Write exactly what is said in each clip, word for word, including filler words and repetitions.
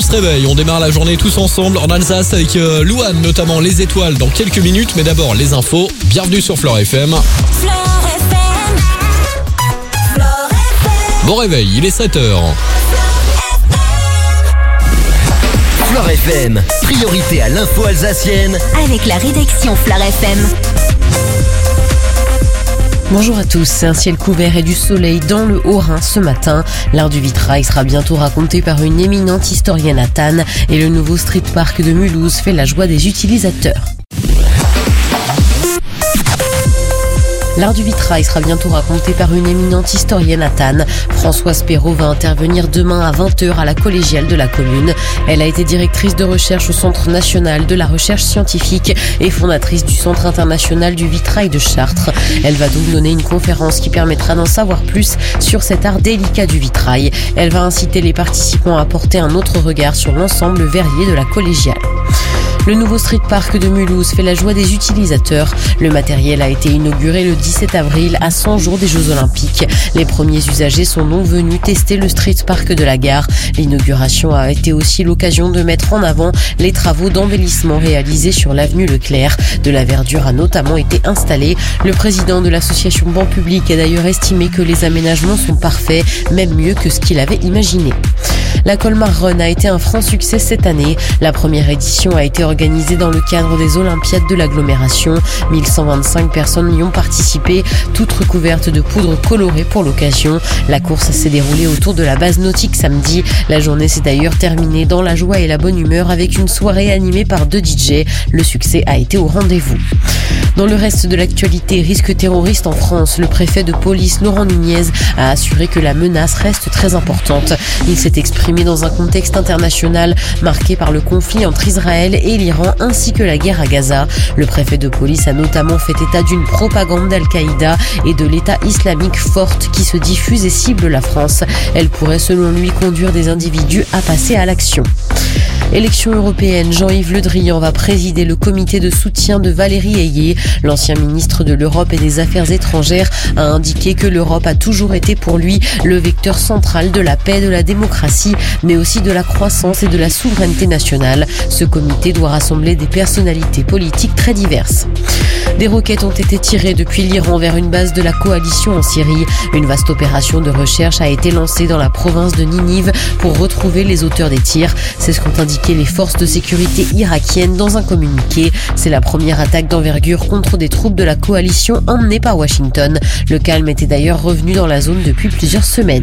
se réveille, on démarre la journée tous ensemble en Alsace avec euh, Louane, notamment les étoiles dans quelques minutes. Mais d'abord les infos, bienvenue sur Flore F M. Bon réveil, il est sept heures. Flore F M, priorité à l'info alsacienne avec la rédaction Flore F M. Bonjour à tous, c'est un ciel couvert et du soleil dans le Haut-Rhin ce matin. L'art du vitrail sera bientôt raconté par une éminente historienne à Thann et le nouveau street park de Mulhouse fait la joie des utilisateurs. L'art du vitrail sera bientôt raconté par une éminente historienne à Thann. Françoise Perrault va intervenir demain à vingt heures à la collégiale de la commune. Elle a été directrice de recherche au Centre national de la recherche scientifique et fondatrice du Centre international du vitrail de Chartres. Elle va donc donner une conférence qui permettra d'en savoir plus sur cet art délicat du vitrail. Elle va inciter les participants à porter un autre regard sur l'ensemble verrier de la collégiale. Le nouveau street park de Mulhouse fait la joie des utilisateurs. Le matériel a été inauguré le dix-sept avril à cent jours des Jeux Olympiques. Les premiers usagers sont donc venus tester le street park de la gare. L'inauguration a été aussi l'occasion de mettre en avant les travaux d'embellissement réalisés sur l'avenue Leclerc. De la verdure a notamment été installée. Le président de l'association Banc Public a d'ailleurs estimé que les aménagements sont parfaits, même mieux que ce qu'il avait imaginé. La Colmar Run a été un franc succès cette année. La première édition a été organisée dans le cadre des Olympiades de l'agglomération. mille cent vingt-cinq personnes y ont participé, toutes recouvertes de poudre colorée pour l'occasion. La course s'est déroulée autour de la base nautique samedi. La journée s'est d'ailleurs terminée dans la joie et la bonne humeur avec une soirée animée par deux D J. Le succès a été au rendez-vous. Dans le reste de l'actualité, risque terroriste en France, le préfet de police Laurent Nunez a assuré que la menace reste très importante. Il s'est exprimé dans un contexte international marqué par le conflit entre Israël et l'Iran ainsi que la guerre à Gaza. Le préfet de police a notamment fait état d'une propagande d'Al-Qaïda et de l'État islamique forte qui se diffuse et cible la France. Elle pourrait selon lui conduire des individus à passer à l'action. Élection européenne, Jean-Yves Le Drian va présider le comité de soutien de Valérie Ayé. L'ancien ministre de l'Europe et des Affaires étrangères a indiqué que l'Europe a toujours été pour lui le vecteur central de la paix, de la démocratie, mais aussi de la croissance et de la souveraineté nationale. Ce comité doit rassembler des personnalités politiques très diverses. Des roquettes ont été tirées depuis l'Iran vers une base de la coalition en Syrie. Une vaste opération de recherche a été lancée dans la province de Ninive pour retrouver les auteurs des tirs. C'est ce qu'ont indiqué les forces de sécurité irakiennes dans un communiqué. C'est la première attaque d'envergure contre des troupes de la coalition emmenées par Washington. Le calme était d'ailleurs revenu dans la zone depuis plusieurs semaines.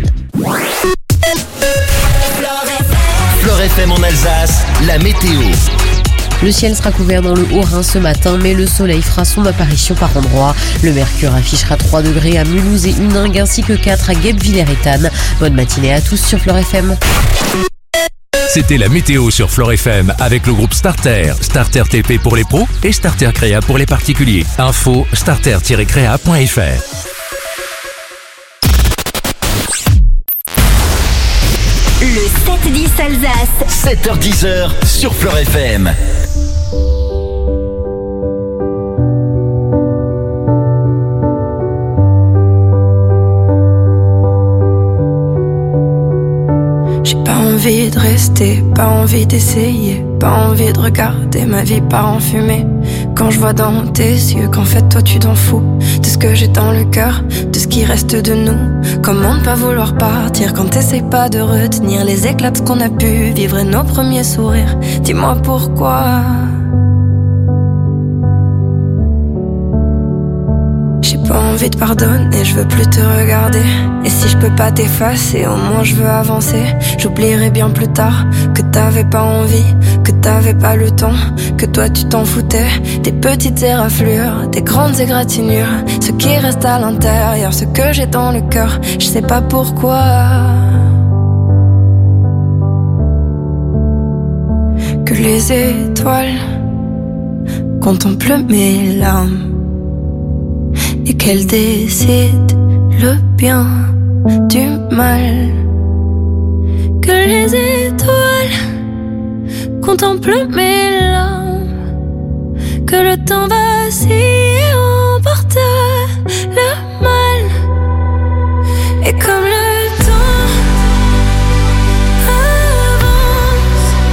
Flore F M en Alsace, la météo. Le ciel sera couvert dans le Haut-Rhin ce matin, mais le soleil fera son apparition par endroits. Le mercure affichera trois degrés à Mulhouse et Huningue ainsi que quatre à Guebwiller et Thann. Bonne matinée à tous sur Flore F M. C'était la météo sur Flore F M avec le groupe Starter. Starter T P pour les pros et Starter Créa pour les particuliers. Info starter tiret créa point f r. Le sept dix Alsace. sept heures dix sur Flore F M. J'ai pas envie de rester, pas envie d'essayer, pas envie de regarder ma vie part en fumée. Quand je vois dans tes yeux qu'en fait toi tu t'en fous de ce que j'ai dans le cœur, de ce qui reste de nous. Comment ne pas vouloir partir quand t'essayes pas de retenir les éclats de ce qu'on a pu vivre et nos premiers sourires. Dis-moi pourquoi. J'ai pas envie de pardonner, je veux plus te regarder. Et si je peux pas t'effacer, au moins je veux avancer. J'oublierai bien plus tard que t'avais pas envie, que t'avais pas le temps, que toi tu t'en foutais. Des petites éraflures, des grandes égratignures, ce qui reste à l'intérieur, ce que j'ai dans le cœur, je sais pas pourquoi. Que les étoiles contemplent mes larmes et qu'elle décide le bien du mal. Que les étoiles contemplent mes larmes, que le temps vacille et emporte le mal. Et comme le temps avance,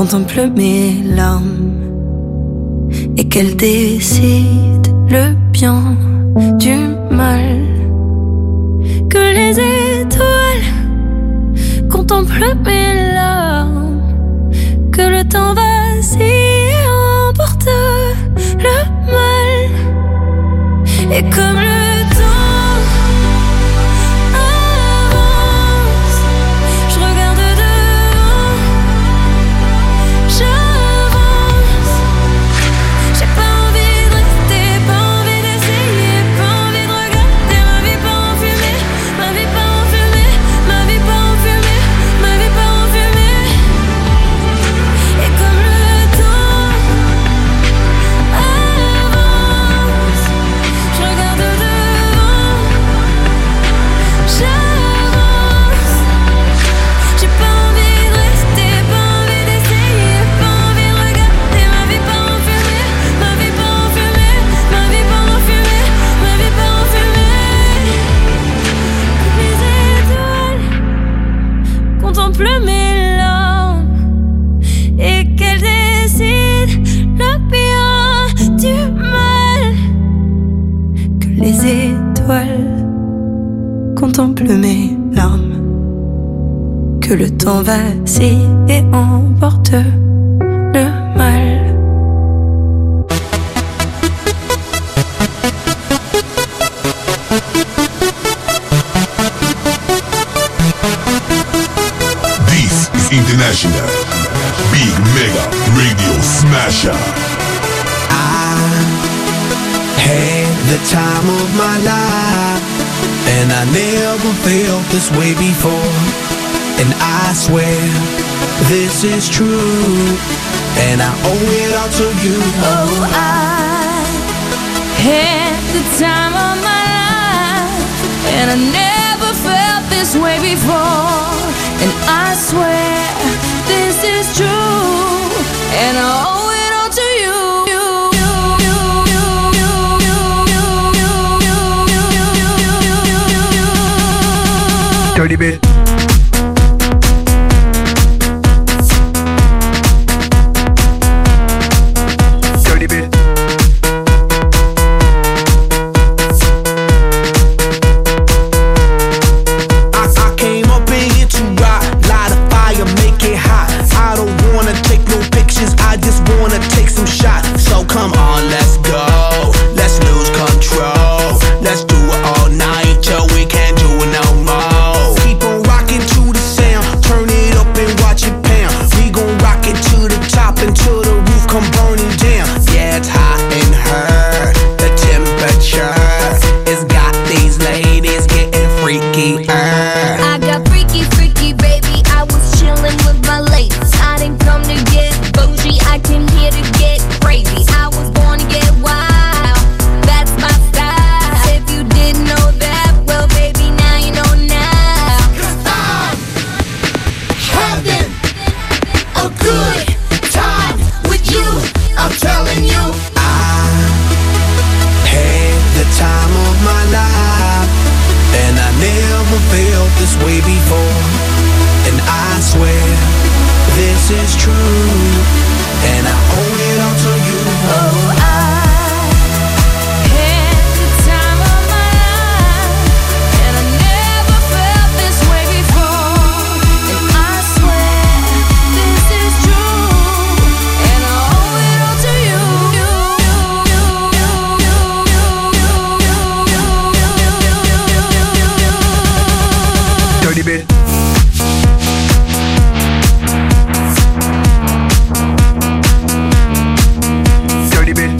contemple mes larmes et qu'elle décide le bien du mal. Que les étoiles contemplent mes larmes, que le temps vacille et emporte le mal. Et comme le temps avance, je regarde devant, j'avance. J'ai pas envie de rester, pas envie d'essayer, pas envie de regarder ma vie pas en fumée, ma vie pas en fumée, ma vie pas en fumée, ma vie pas en fumée. Et comme le temps avance, je regarde devant, j'avance. J'ai pas envie de rester, pas envie d'essayer, pas envie de regarder ma vie pas en fumée, ma vie pas en fumée, ma vie pas en fumée, ma vie pas en fumée. Les étoiles contemplent mes larmes et qu'elles décident le bien du mal. Que les étoiles contemplent mes larmes, que le temps vacille et emporte le mal. This is International Big Mega Radio Smasher. Had the time of my life, and I never felt this way before. And I swear this is true, and I owe it all to you. Oh, I had the time of my life, and I never felt this way before. And I swear this is true, and I owe it all to you. Dirty bit. Dirty bit. I, I came up in here to rock, light a fire, make it hot. I don't wanna take no pictures, I just wanna take some shots. So come on, let's go, let's lose control. Let's do it all night till we can't do it no more. Keep on rocking to the sound, turn it up and watch it pound. We gon' rock it to the top until the roof come burning down. Yeah, it's hot in her, the temperature has got these ladies getting freaky. I got freaky, freaky, baby. I was chillin' with my ladies. I didn't come to get bougie, I came here to get crazy. I was born to get wild, that's my style. If you didn't know that, well, baby, now you know now. Cause I'm having a good time with you, I'm telling you. Had the time of my life, and I never felt this way before. And I swear this is true, and I owe it all to you. Oh, I had the time of my life, and I never felt this way before. And I swear this is true, and I owe it all to you. Dirty bit. Dirty bit.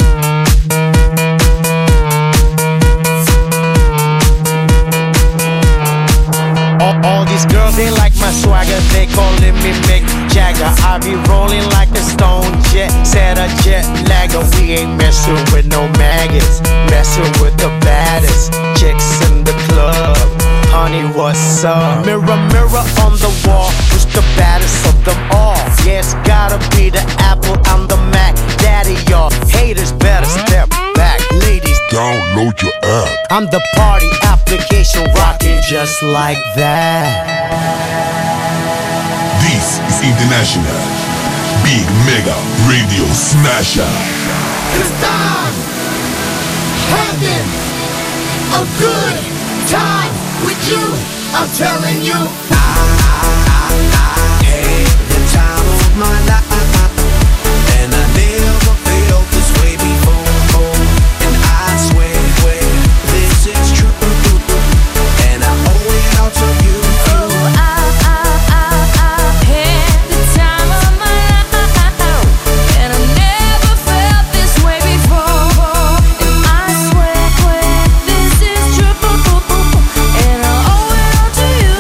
All, all these girls, they like my swagger, they calling me Mick Jagger. I be rolling like a stone jet, set a jet lagger. We ain't messing with no maggots, messing with the baddest chicks in the club. Honey, what's up? Mirror, mirror on the wall, who's the baddest of them all? Yeah, it's gotta be the Apple, I'm the Mac. Daddy, y'all haters better step back. Ladies, Download your app. I'm the party application rocking just like that. This is International Big Mega Radio Smasher. Cause I'm having a good time with you. I'm telling you. I, I, I had the time of my life. And I never felt this way before. And I swear, swear, this is true. And I owe it all to you. Oh, I, I, I, I had the time of my life. And I never felt this way before. And I swear, swear, this is true. And I owe it all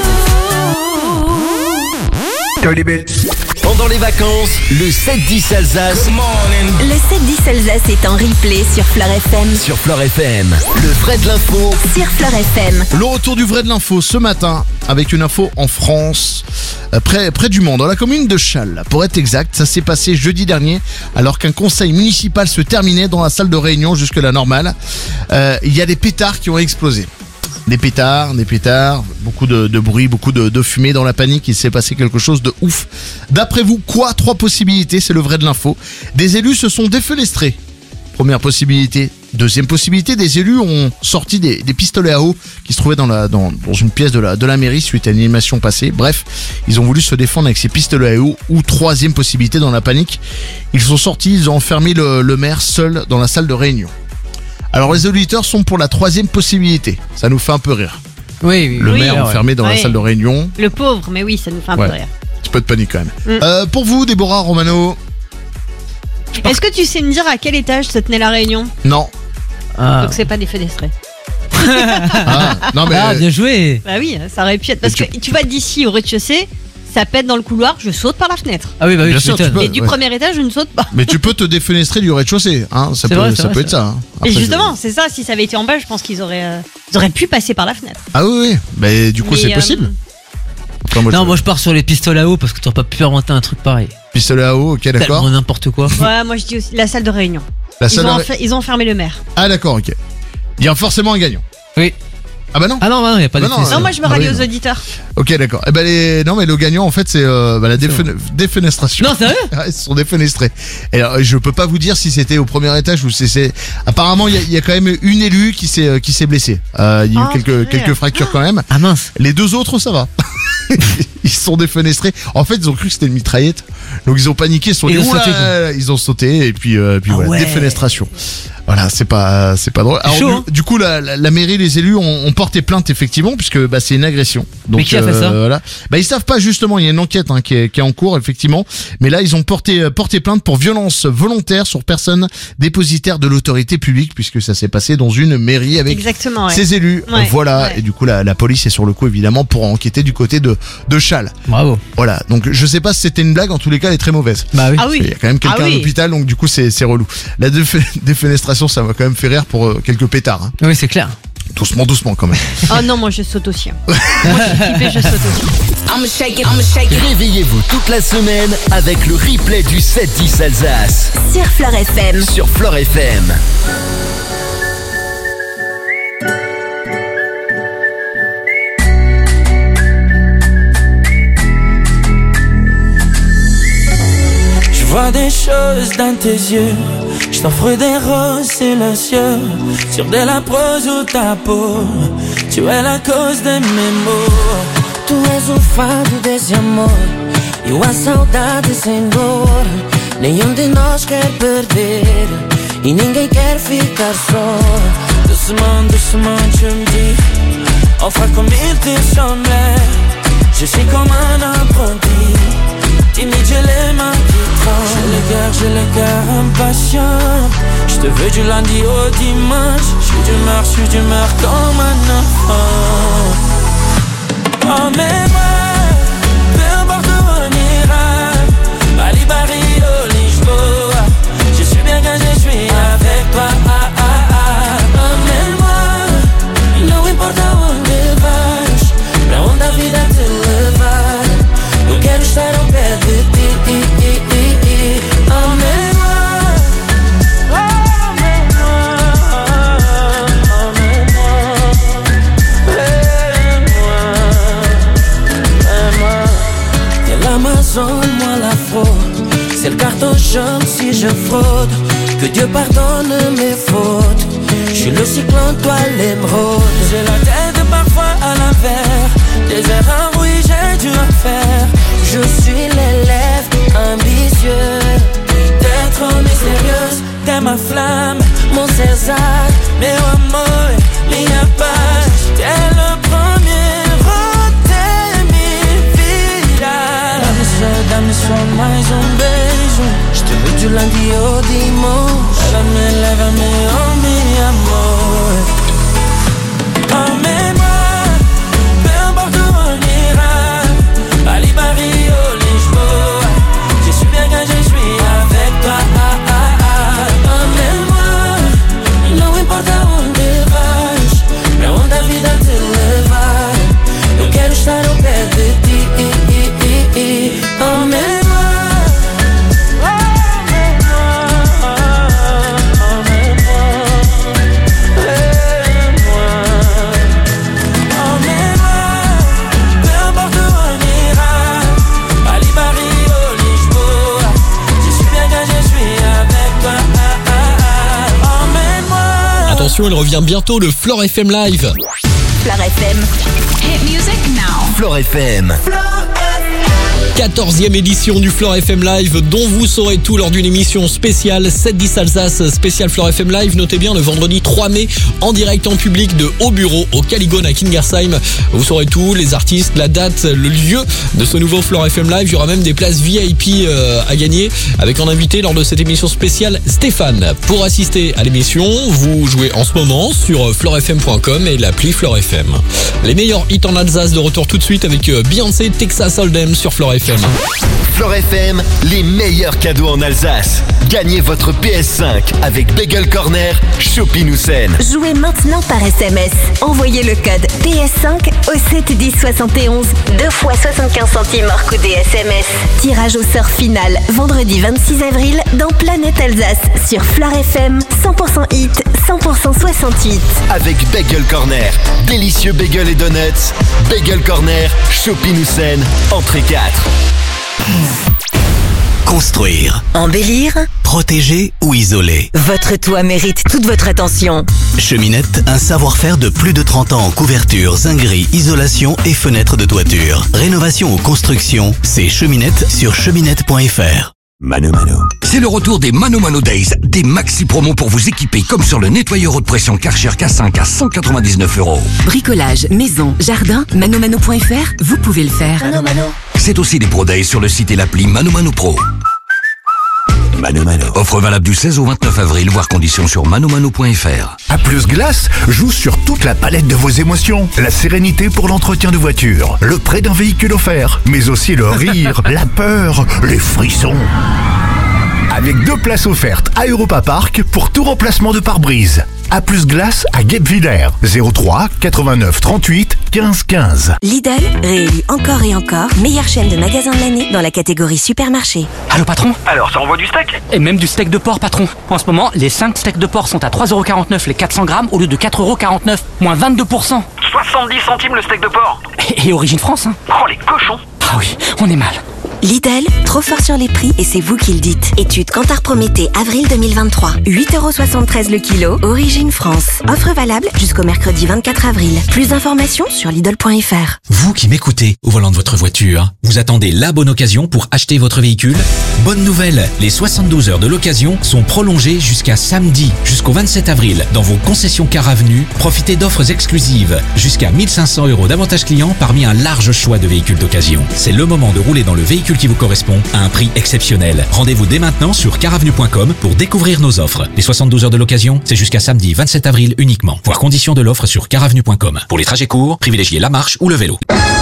to you. Dirty Bits. Pendant les vacances, le sept dix Alsace. Le sept dix Alsace est en replay sur Fleur F M. Sur Fleur F M. Le vrai de l'info. Sur Fleur F M. Le retour du vrai de l'info ce matin avec une info en France, euh, près, près du Mans, dans la commune de Châles. Pour être exact, ça s'est passé jeudi dernier alors qu'un conseil municipal se terminait dans la salle de réunion jusque-là normale. Euh, il y a des pétards qui ont explosé. Des pétards, des pétards, beaucoup de, de bruit, beaucoup de, de fumée. Dans la panique, il s'est passé quelque chose de ouf. D'après vous, quoi? Trois possibilités, c'est le vrai de l'info. Des élus se sont défenestrés. Première possibilité. Deuxième possibilité, des élus ont sorti des, des pistolets à eau qui se trouvaient dans, la, dans, dans une pièce de la, de la mairie suite à une animation passée. Bref, ils ont voulu se défendre avec ces pistolets à eau. Ou troisième possibilité, dans la panique, ils sont sortis, ils ont enfermé le, le maire seul dans la salle de réunion. Alors les auditeurs sont pour la troisième possibilité. Ça nous fait un peu rire. Oui, oui. Le oui, maire ouais. enfermé dans Ouais. la salle de réunion. Le pauvre, mais oui, ça nous fait un Ouais. peu rire. Petit peu de panique quand même. Mm. Euh, pour vous, Déborah, Romano? Est-ce que tu sais me dire à quel étage se tenait la réunion? Non. Ah. Donc c'est pas des fenestrés. Ah, non mais. Ah, bien joué. Bah oui, ça aurait pu être. Parce tu- que tu vas d'ici au rez-de-chaussée, ça pète dans le couloir, je saute par la fenêtre. Ah oui, bah oui, Bien tu sûr, tu m'étonnes. peux. Et du ouais. premier étage, je ne saute pas. Mais tu peux te défenestrer du rez-de-chaussée, hein. Ça C'est peut, vrai, c'est ça vrai, peut c'est être ça. Hein. Et Après, justement, c'est ça, si ça avait été en bas, je pense qu'ils auraient, euh, ils auraient pu passer par la fenêtre. je- Ah oui, oui. Mais du coup, Mais, c'est euh, possible. Après, moi, Non, je- moi je pars sur les pistolets à eau parce que t'aurais pas pu inventer un truc pareil. Pistolet à eau, ok, d'accord. Tellement n'importe quoi. Ouais, moi je dis aussi la salle de réunion. La Ils salle ont, de- enfer- ils ont enfermé le maire. Ah d'accord, ok. Il y a forcément un gagnant. Oui. Ah bah non. Ah non, bah non, y a pas Bah de non, fenêtre. Non, moi je me ah rallie oui, aux non. auditeurs. Ok, d'accord. Eh ben les... non mais le gagnant en fait c'est euh, bah, la défen- défenestration. Non, sérieux? Ah, ils se sont défenestrés. Et alors, je peux pas vous dire si c'était au premier étage ou si c'est. Apparemment il y, a- il y a quand même une élue qui s'est euh, qui s'est blessée. Euh, Il y a eu Oh, quelques purée. quelques fractures quand même. Ah mince. Les deux autres ça va. Ils se sont défenestrés. En fait ils ont cru que c'était une mitraillette. Donc ils ont paniqué, ils se sont Et dit ils ont oula, sauté, quoi. ils ont sauté et puis euh, puis Ah voilà, ouais. défenestration. Voilà, c'est pas c'est pas drôle. Alors, chaud, du, hein. du coup la, la, la mairie, les élus ont, ont porté plainte effectivement puisque bah, c'est une agression. Donc, Mais qui a fait ça voilà. Bah ils savent pas justement, il y a une enquête hein, qui, est, qui est en cours effectivement, mais là ils ont porté euh, porté plainte pour violence volontaire sur personne dépositaire de l'autorité publique puisque ça s'est passé dans une mairie avec Exactement, ouais. ses élus. Ouais, Voilà, ouais. et du coup la, la police est sur le coup évidemment pour enquêter du côté de de Châles. Bravo. Voilà, donc je sais pas si c'était une blague, en tous les cas elle est très mauvaise. Bah oui. Ah oui. Il y a quand même quelqu'un Ah oui. à l'hôpital, donc du coup c'est c'est relou. La déf- défenestration, ça m'a quand même fait rire pour euh, quelques pétards. Hein. Oui, c'est clair. Doucement, doucement quand même. Oh non, moi je saute aussi. hein. Moi je suis typée, je saute aussi. I'ma shake it, I'ma shake it. Réveillez-vous toute la semaine avec le replay du sept dix Alsace. Sur Fleur F M. Sur Fleur F M. Je vois des choses dans tes yeux. Je t'offre des roses silencieux sur de la prose ou ta peau. Tu es la cause de mes maux. Tu és o fado desse amor e a saudade sem dor. Nenhum de nós quer perder e ninguém quer ficar só. Doucement, doucement tu me dis, enfin comme il te semblait. Je suis comme un apprenti, timide j'ai les mains qui tremblent. J'ai le cœur, j'ai le cœur impatient. Je te veux du lundi au dimanche. Je suis d'humeur, je suis d'humeur comme un enfant. Emmène-moi, peu importe où on ira, Bali, Rio, Lisboa. Je suis bien quand je suis avec toi. Ah, ah, ah. Emmène-moi, Não importa onde vais, pra onde a vida te levar. Eu quero estar ao pé de ti. Emmène-moi. Emmène-moi, fraude. Que Dieu pardonne mes fautes. Je suis le cyclone, toi l'émeraude. J'ai la tête parfois à l'envers. Des erreurs, oui, j'ai dû en faire. Je suis l'élève ambitieux. T'es trop mystérieuse, t'es ma flamme, mon César. Meu amor, minha paz. T'es le premier, de minha vida. Dá-me só, dá-me só mais um beijo. Je te veux du lundi au dimanche. Lève-me, lève-me, oh mi amor. Emmène-moi, peu importe où on ira. Bali, Paris, au Lisboa. Je suis bien quand je suis avec toi. Emmène-moi, não importa onde vais, pra onde a vida te levar. Eu quero estar ao pé de ti. Emmène-moi. Attention, il revient bientôt, le Flore F M Live. Flore F M. Hit music now. Flore F M. quatorzième édition du Flore F M Live, dont vous saurez tout lors d'une émission spéciale sept dix Alsace, spécial Flore F M Live. Notez bien, le vendredi trois mai, en direct en public de Haut Bureau au Caligone à Kingersheim. Vous saurez tout, les artistes, la date, le lieu de ce nouveau Flore F M Live. Il y aura même des places V I P euh, à gagner avec en invité lors de cette émission spéciale Stéphane. Pour assister à l'émission, vous jouez en ce moment sur flore f m point com et l'appli Flore F M. Les meilleurs hits en Alsace de retour tout de suite avec Beyoncé, Texas Hold'em sur Flore F M. Flore F M, les meilleurs cadeaux en Alsace. Gagnez votre P S cinq avec Bagel Corner, Chopin-Houssen. Jouez maintenant par S M S. Envoyez le code P S cinq au sept dix soixante et onze, deux fois soixante-quinze centimes hors coût des S M S. Tirage au sort final, vendredi vingt-six avril, dans Planète Alsace, sur Flore F M, cent pour cent hit, cent pour cent soixante-huit. Avec Bagel Corner, délicieux bagels et donuts. Bagel Corner, Chopin-Houssen, entrée quatre. Construire, Embellir, protéger ou isoler. votre toit mérite toute votre attention. Cheminette, un savoir-faire de plus de trente ans en couverture, zinguerie, isolation et fenêtres de toiture. Rénovation ou construction, c'est Cheminette sur cheminette point f r. Mano Mano. C'est le retour des Mano Mano Days, des maxi promos pour vous équiper comme sur le nettoyeur haute pression Karcher K cinq à cent quatre-vingt-dix-neuf euros. Bricolage, maison, jardin, manomano point f r, vous pouvez le faire. Mano Mano. C'est aussi des Pro Days sur le site et l'appli Mano Mano Pro. Mano Mano. Offre valable du seize au vingt-neuf avril, voire conditions sur manomano point f r. A Plus Glace joue sur toute la palette de vos émotions. La sérénité pour l'entretien de voiture, le prêt d'un véhicule offert, mais aussi le rire, la peur, les frissons. Avec deux places offertes à Europa Park pour tout remplacement de pare-brise. A Plus Glace à Guebwiller, zéro trois quatre-vingt-neuf trente-huit quinze quinze. Lidl, réélu encore et encore, meilleure chaîne de magasins de l'année dans la catégorie supermarché. Allô patron? Alors, ça envoie du steak? Et même du steak de porc patron. En ce moment, les cinq steaks de porc sont à trois euros quarante-neuf les quatre cents grammes au lieu de quatre euros quarante-neuf, moins vingt-deux pour cent. soixante-dix centimes le steak de porc. Et, et origine France, hein. Oh les cochons. Ah oui, on est mal. Lidl, trop fort sur les prix et c'est vous qui le dites. Étude Kantar Prométhée, avril deux mille vingt-trois. huit euros soixante-treize le kilo, origine France. Offre valable jusqu'au mercredi vingt-quatre avril. Plus d'informations sur Lidl point f r. Vous qui m'écoutez au volant de votre voiture, vous attendez la bonne occasion pour acheter votre véhicule? Bonne nouvelle, les soixante-douze heures de l'occasion sont prolongées jusqu'à samedi, jusqu'au vingt-sept avril, dans vos concessions Car Avenue. Profitez d'offres exclusives, jusqu'à mille cinq cents euros d'avantages clients parmi un large choix de véhicules d'occasion. C'est le moment de rouler dans le véhicule qui vous correspond à un prix exceptionnel. Rendez-vous dès maintenant sur car avenue point com pour découvrir nos offres. Les soixante-douze heures de l'occasion, c'est jusqu'à samedi vingt-sept avril uniquement. Voir conditions de l'offre sur car avenue point com. Pour les trajets courts, privilégiez la marche ou le vélo.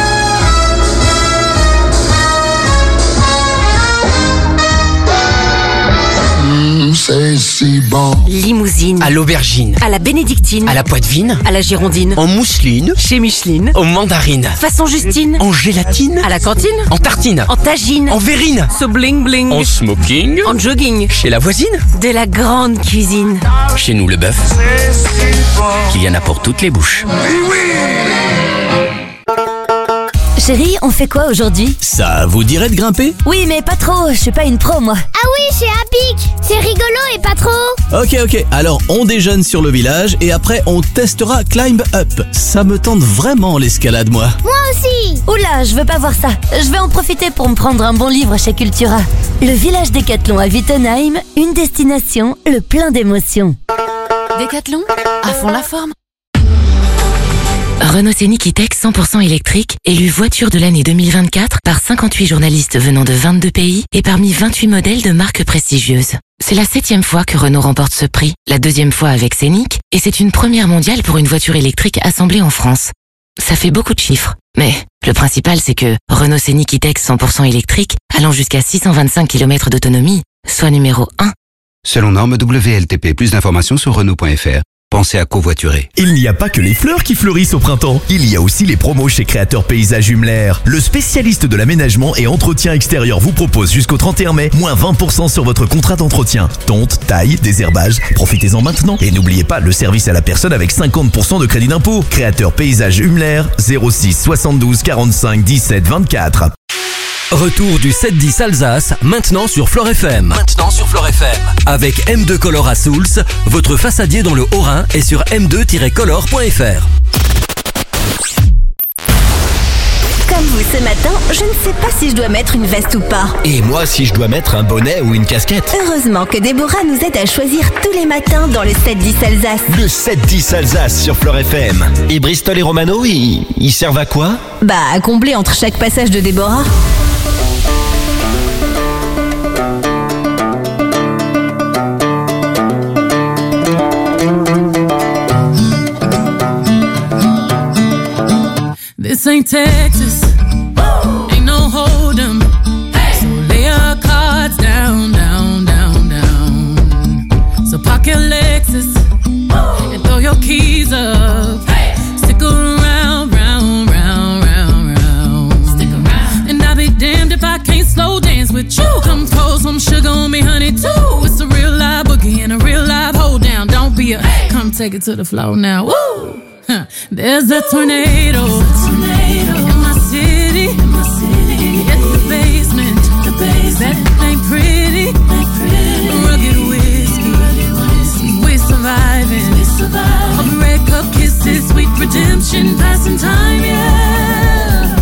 C'est si bon. Limousine. À l'aubergine. À la bénédictine. À la poitevine. À la girondine. En mousseline. Chez Micheline. En mandarine. Façon Justine. En gélatine. À la cantine. En tartine. En tagine. En verrine. So bling bling. En smoking. En jogging. Chez la voisine. De la grande cuisine. Chez nous le bœuf. Qu'il y en a pour toutes les bouches. Chérie, on fait quoi aujourd'hui? Ça vous dirait de grimper? Oui, mais pas trop, je suis pas une pro moi. Ah oui, c'est à pic. C'est rigolo et pas trop. Ok, ok, alors on déjeune sur le village et après on testera Climb Up. Ça me tente vraiment l'escalade, moi. Moi aussi. Oula, je veux pas voir ça. Je vais en profiter pour me prendre un bon livre chez Cultura. Le village Décathlon à Wittenheim, une destination, le plein d'émotions. Décathlon, à fond la forme. Renault Scénic E-Tech cent pour cent électrique, élu voiture de l'année deux mille vingt-quatre par cinquante-huit journalistes venant de vingt-deux pays et parmi vingt-huit modèles de marques prestigieuses. C'est la septième fois que Renault remporte ce prix, la deuxième fois avec Scénic, et c'est une première mondiale pour une voiture électrique assemblée en France. Ça fait beaucoup de chiffres, mais le principal c'est que Renault Scénic E-Tech cent pour cent électrique, allant jusqu'à six cent vingt-cinq kilomètres d'autonomie, soit numéro un. Selon norme W L T P, plus d'informations sur Renault point F R. Pensez à covoiturer. Il n'y a pas que les fleurs qui fleurissent au printemps. Il y a aussi les promos chez Créateur Paysage Hummler. Le spécialiste de l'aménagement et entretien extérieur vous propose jusqu'au trente et un mai, moins vingt pour cent sur votre contrat d'entretien. Tonte, taille, désherbage, profitez-en maintenant. Et n'oubliez pas le service à la personne avec cinquante pour cent de crédit d'impôt. Créateur Paysage Hummler, zéro six soixante-douze quarante-cinq dix-sept vingt-quatre. Retour du sept dix Alsace, maintenant sur Flore F M. Maintenant sur Flore F M. Avec M deux Color à Souls, votre façadier dans le Haut-Rhin est sur m deux tiret color point f r. Comme vous ce matin, je ne sais pas si je dois mettre une veste ou pas. Et moi, si je dois mettre un bonnet ou une casquette. Heureusement que Déborah nous aide à choisir tous les matins dans le sept dix Alsace. Le sept dix Alsace sur Flore F M. Et Bristol et Romano, ils, ils servent à quoi? Bah, à combler entre chaque passage de Déborah. This ain't Texas, ain't no hold'em. So lay your cards down, down, down, down. So park your Lexus and throw your keys up. Stick around, round, round, round, round. Stick around. And I'll be damned if I can't slow dance with you. Come pour some sugar on me, honey, too. It's a real live boogie and a real live hold down. Don't be a, come take it to the floor now. Woo! There's a tornado, tornado in my city, in my city. Get the basement, the basement. That ain't pretty, ain't pretty. Rugged whiskey, rugged whiskey. We surviving, we surviving. All the red cup kisses, sweet redemption, passing time, yeah.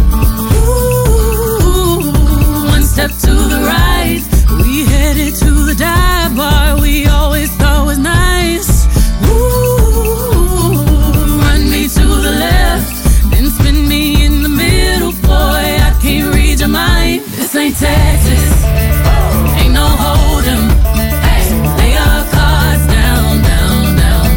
Ooh, one step to the right, we headed to the dive bar we always thought was nice. Ooh. To the left, then spin me in the middle, boy, I can't read your mind. This ain't Texas, ain't no hold'em. Lay your cards down, down, down,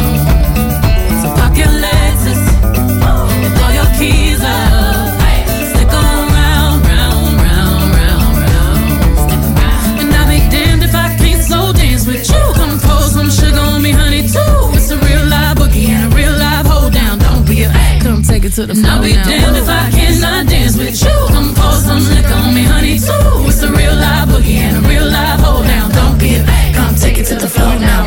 down. So park your Lexus and throw your keys up. Stick around, round, round, round, round. And I'll be damned if I can't slow dance with you. Come pour some sugar on me, honey, too. It's a real live boogie and a real live hold down. Don't be a, come take it to the floor. I'll be now. Damned if I cannot dance with you. Come pour some liquor on me, honey, too. It's a real live boogie and a real live hold down. Don't be a, come take it to the floor now.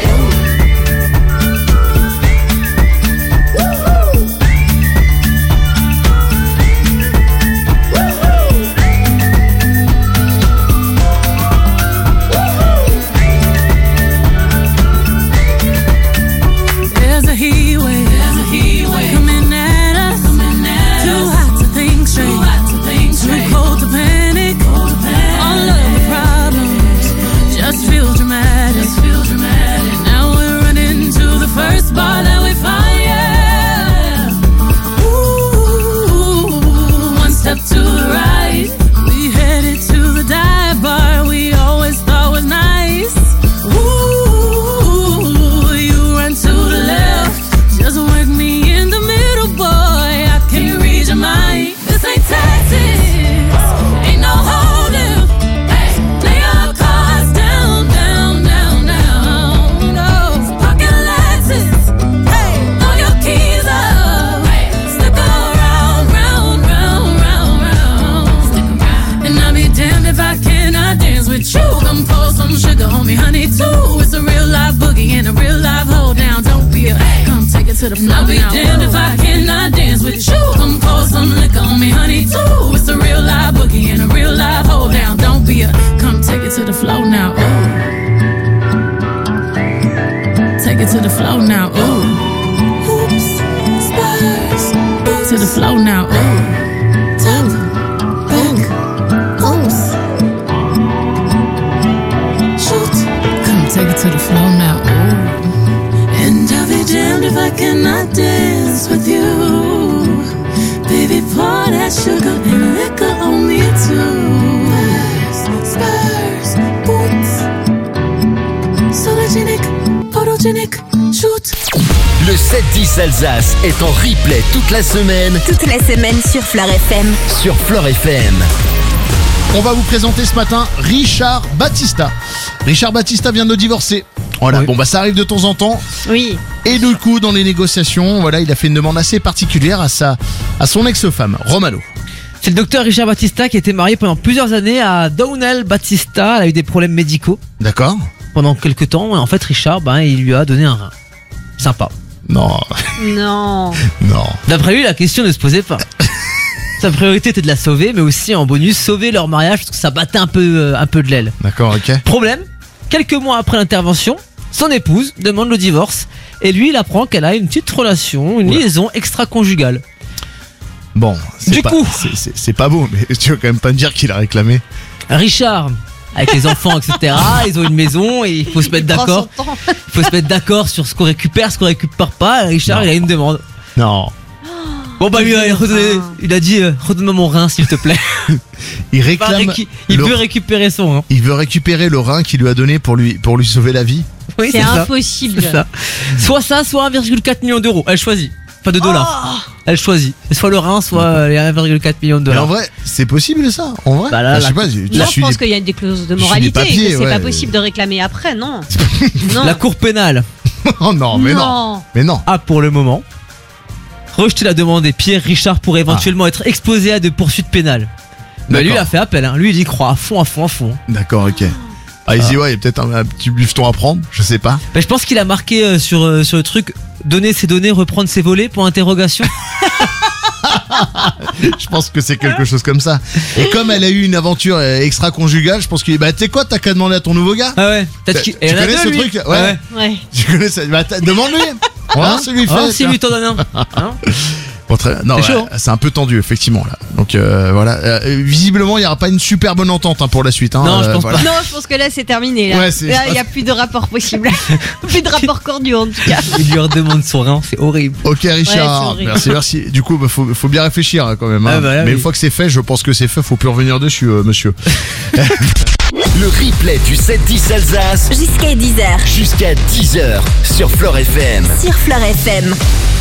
I'll be damned if I cannot dance with you. Come pour some liquor on me, honey, too. it to the flow now. Ooh, hoops, spurs, to the flow now. Ooh, tap, back, hoops, shoot. Come take it to the flow now. Ooh, and I'll be damned if I cannot dance with you. Baby, pour that sugar and liquor on me too. Spurs, boots, sologenic, photogenic, shoot. Le sept dix Alsace est en replay toute la semaine. Toute la semaine sur Fleur F M. Sur Fleur F M. On va vous présenter ce matin Richard Battista. Richard Battista vient de divorcer. Voilà, oui. Bon bah ça arrive de temps en temps. Oui. Et du coup, dans les négociations, voilà, il a fait une demande assez particulière à sa, à son ex-femme, Romano. C'est le docteur Richard Battista qui était marié pendant plusieurs années à Donnell Battista. Elle a eu des problèmes médicaux. D'accord. Pendant quelques temps, en fait, Richard, ben, il lui a donné un rein. Sympa. Non. Non. Non. D'après lui, la question ne se posait pas. Sa priorité était de la sauver, mais aussi en bonus, sauver leur mariage parce que ça battait un peu, euh, un peu de l'aile. D'accord, ok. Problème, quelques mois après l'intervention, son épouse demande le divorce et lui, il apprend qu'elle a une petite relation, une ouais. liaison extra-conjugale. Bon, c'est du pas, coup, c'est, c'est, c'est pas beau, mais tu vas quand même pas me dire qu'il a réclamé. Richard, avec les enfants, et cetera, ils ont une maison et il faut se mettre d'accord. Il faut se mettre d'accord sur ce qu'on récupère, ce qu'on récupère pas. Richard, non. il a une demande. Non. Bon bah lui, il a, redonné, il a dit euh, redonne-moi mon rein s'il te plaît. Il réclame. Récu- il le... veut récupérer son rein. Il veut récupérer le rein qu'il lui a donné pour lui pour lui sauver la vie. Oui, c'est, c'est impossible. C'est ça. Soit ça, soit un virgule quatre million d'euros. Elle choisit. Pas de dollars. Oh Elle choisit. Soit le rein, soit les un virgule quatre million de dollars. Mais en vrai, c'est possible ça. En vrai. Bah là, enfin, je sais pas. Tu, non, je pense des... qu'il y a des clauses de moralité. Papiers, que c'est ouais. pas possible de réclamer après, non. non. La cour pénale. Oh non, mais non. non. Mais non. Ah, pour le moment. Rejeter la demande et Pierre Richard pourrait éventuellement ah. être exposé à de poursuites pénales. Mais lui il a fait appel, hein. Lui il y croit à fond, à fond, à fond. D'accord, ok. Ah, il dit ouais, il y a peut-être un, un petit bifton à prendre, je sais pas. Bah, je pense qu'il a marqué euh, sur, euh, sur le truc donner ses données, reprendre ses volets pour interrogation. Je pense que c'est quelque chose comme ça. Et comme elle a eu une aventure extra-conjugale, je pense qu'il bah tu sais quoi, t'as qu'à demander à ton nouveau gars. Ah ouais. Peut-être qu'il... Tu connais ce lui. truc ouais. ouais. ouais. Tu connais ça. Bah, demande-lui. On va voir si lui fait. Oh, si lui t'en donne un. Hein bon, très... Non, c'est, ouais, c'est un peu tendu effectivement là. Donc euh, voilà. Euh, visiblement, il y aura pas une super bonne entente hein, pour la suite. Hein. Non, je euh, pense voilà. pas. Non, je pense que là c'est terminé. Là, ouais, c'est... là il y a plus de rapport possible. Plus de rapport cordiaux en tout cas. Il lui redemande son rein, c'est horrible. Ok Richard, ouais, merci, merci. Du coup, bah, faut, faut bien réfléchir hein, quand même. Hein. Ah, bah, là, Mais oui. une fois que c'est fait, je pense que c'est fait, faut plus revenir dessus, euh, monsieur. Le replay du sept dix Alsace. Jusqu'à dix heures. Jusqu'à dix heures sur Fleur F M. Sur Fleur F M.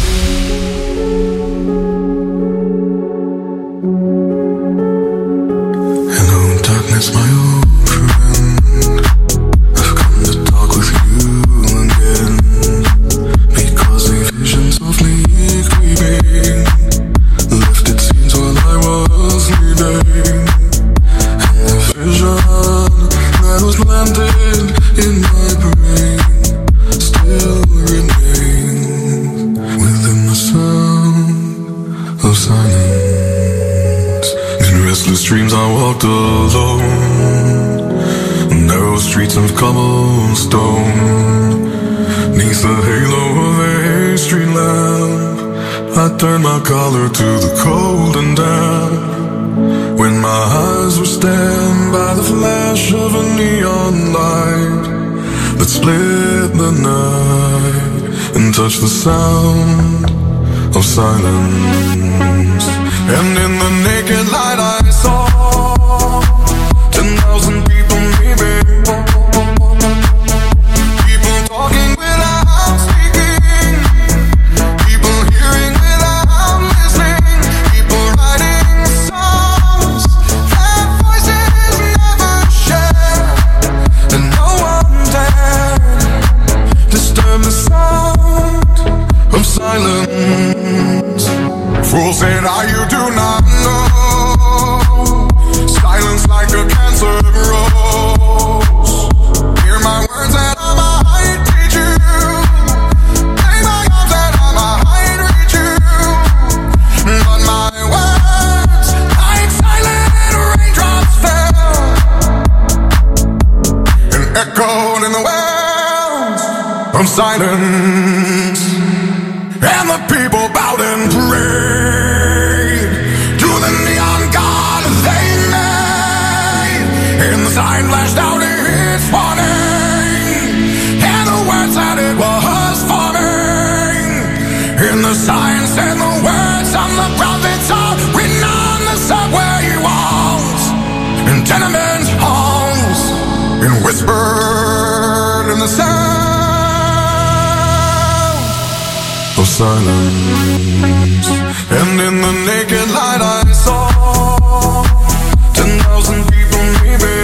Hello, darkness, my old friend. I've come to talk with you again. Because the visions of me creeping left its scenes while I was sleeping. And the vision that was planted in my brain still remains within the sound of silence. In restless dreams I walked alone, narrow streets of cobblestone, neath the halo of a street lamp. I turned my collar to the cold and damp, when my eyes were stabbed by the flash of a neon light that split the night and touched the sound of silence. And in the naked light I saw ten thousand people maybe, people talking without speaking, people hearing without listening, people writing songs that voices never share, and no one dared disturb the sound of silence. Fool said, ah, you do not know. Silence like a cancer grows. Hear my words that I might teach you. Play my arms that I might reach you. But my words, like silent raindrops fell and echoed in the wells of silence, and the people bowed and prayed to the neon god they made. And the sign flashed out its warning, and the words that it was forming. And the sign said the words on the prophets are written on the subway walls, in tenement halls, and whispered in the sound of silence. And in the naked light I saw ten thousand people maybe,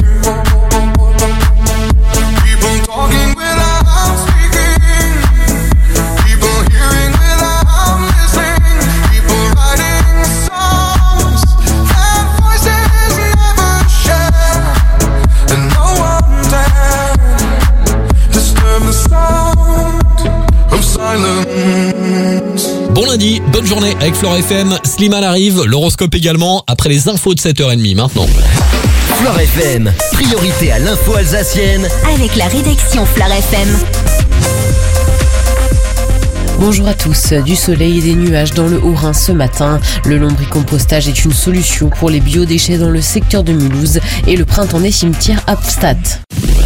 people talking without speaking, people hearing without listening, people writing songs that voices never share, and no one dared disturb the sound of silence. Bon lundi, bonne journée avec Flore F M. Slimane arrive, l'horoscope également, après les infos de sept heures trente maintenant. Flore F M, priorité à l'info alsacienne. Avec la rédaction Flore F M. Bonjour à tous. Du soleil et des nuages dans le Haut-Rhin ce matin. Le lombricompostage est une solution pour les biodéchets dans le secteur de Mulhouse et le printemps des cimetières à Pstatt.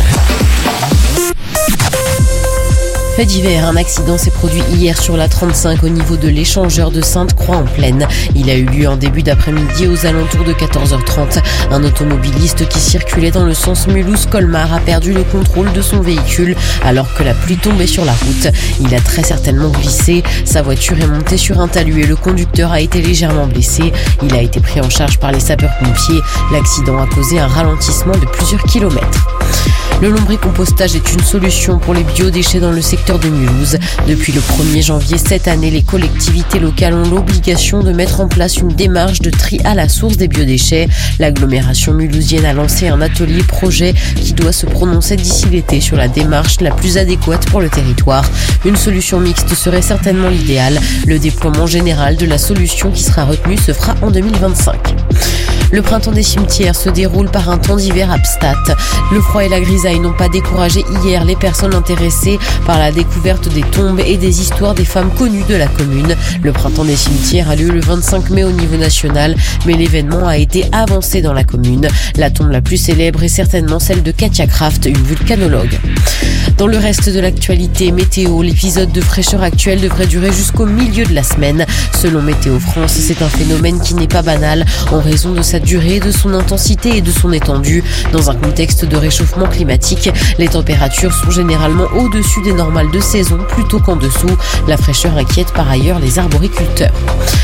Fait divers, un accident s'est produit hier sur la trente-cinq au niveau de l'échangeur de Sainte-Croix-en-Plaine. Il a eu lieu en début d'après-midi aux alentours de quatorze heures trente. Un automobiliste qui circulait dans le sens Mulhouse-Colmar a perdu le contrôle de son véhicule alors que la pluie tombait sur la route. Il a très certainement glissé. Sa voiture est montée sur un talus et le conducteur a été légèrement blessé. Il a été pris en charge par les sapeurs-pompiers. L'accident a causé un ralentissement de plusieurs kilomètres. Le lombricompostage est une solution pour les biodéchets dans le secteur de Mulhouse. Depuis le premier janvier cette année, les collectivités locales ont l'obligation de mettre en place une démarche de tri à la source des biodéchets. L'agglomération mulhousienne a lancé un atelier projet qui doit se prononcer d'ici l'été sur la démarche la plus adéquate pour le territoire. Une solution mixte serait certainement l'idéal. Le déploiement général de la solution qui sera retenue se fera en deux mille vingt-cinq. Le printemps des cimetières se déroule par un temps d'hiver à Pstatt. Le froid et la grisaille n'ont pas découragé hier les personnes intéressées par la découverte des tombes et des histoires des femmes connues de la commune. Le printemps des cimetières a lieu le vingt-cinq mai au niveau national, mais l'événement a été avancé dans la commune. La tombe la plus célèbre est certainement celle de Katia Kraft, une vulcanologue. Dans le reste de l'actualité météo, l'épisode de fraîcheur actuel devrait durer jusqu'au milieu de la semaine. Selon Météo France, c'est un phénomène qui n'est pas banal en raison de sa durée, de son intensité et de son étendue. Dans un contexte de réchauffement climatique, les températures sont généralement au-dessus des normales de saison plutôt qu'en dessous. La fraîcheur inquiète par ailleurs les arboriculteurs.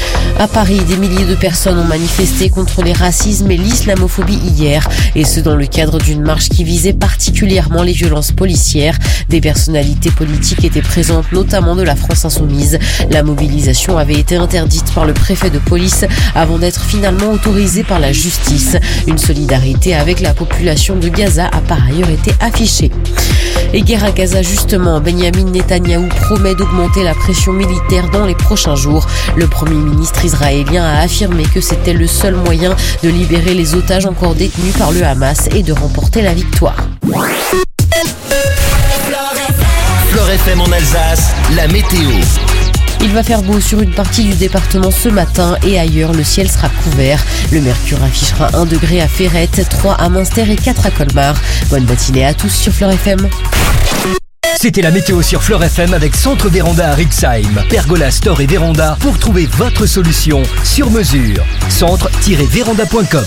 À Paris, des milliers de personnes ont manifesté contre les racismes et l'islamophobie hier, et ce dans le cadre d'une marche qui visait particulièrement les violences policières. Des personnalités politiques étaient présentes, notamment de la France Insoumise. La mobilisation avait été interdite par le préfet de police avant d'être finalement autorisée par la justice. Une solidarité avec la population de Gaza a par ailleurs été affichée. Et guerre à Gaza justement, Benyamin Netanyahou promet d'augmenter la pression militaire dans les prochains jours. Le premier ministre israélien a affirmé que c'était le seul moyen de libérer les otages encore détenus par le Hamas et de remporter la victoire. Flore F M en Alsace, la météo. Il va faire beau sur une partie du département ce matin et ailleurs le ciel sera couvert. Le mercure affichera un degré à Ferrette, trois à Münster et quatre à Colmar. Bonne matinée à tous sur Flore F M. C'était la météo sur Flore F M avec Centre Véranda à Rixheim. Pergola, store et véranda pour trouver votre solution sur mesure. centre tiret véranda point com.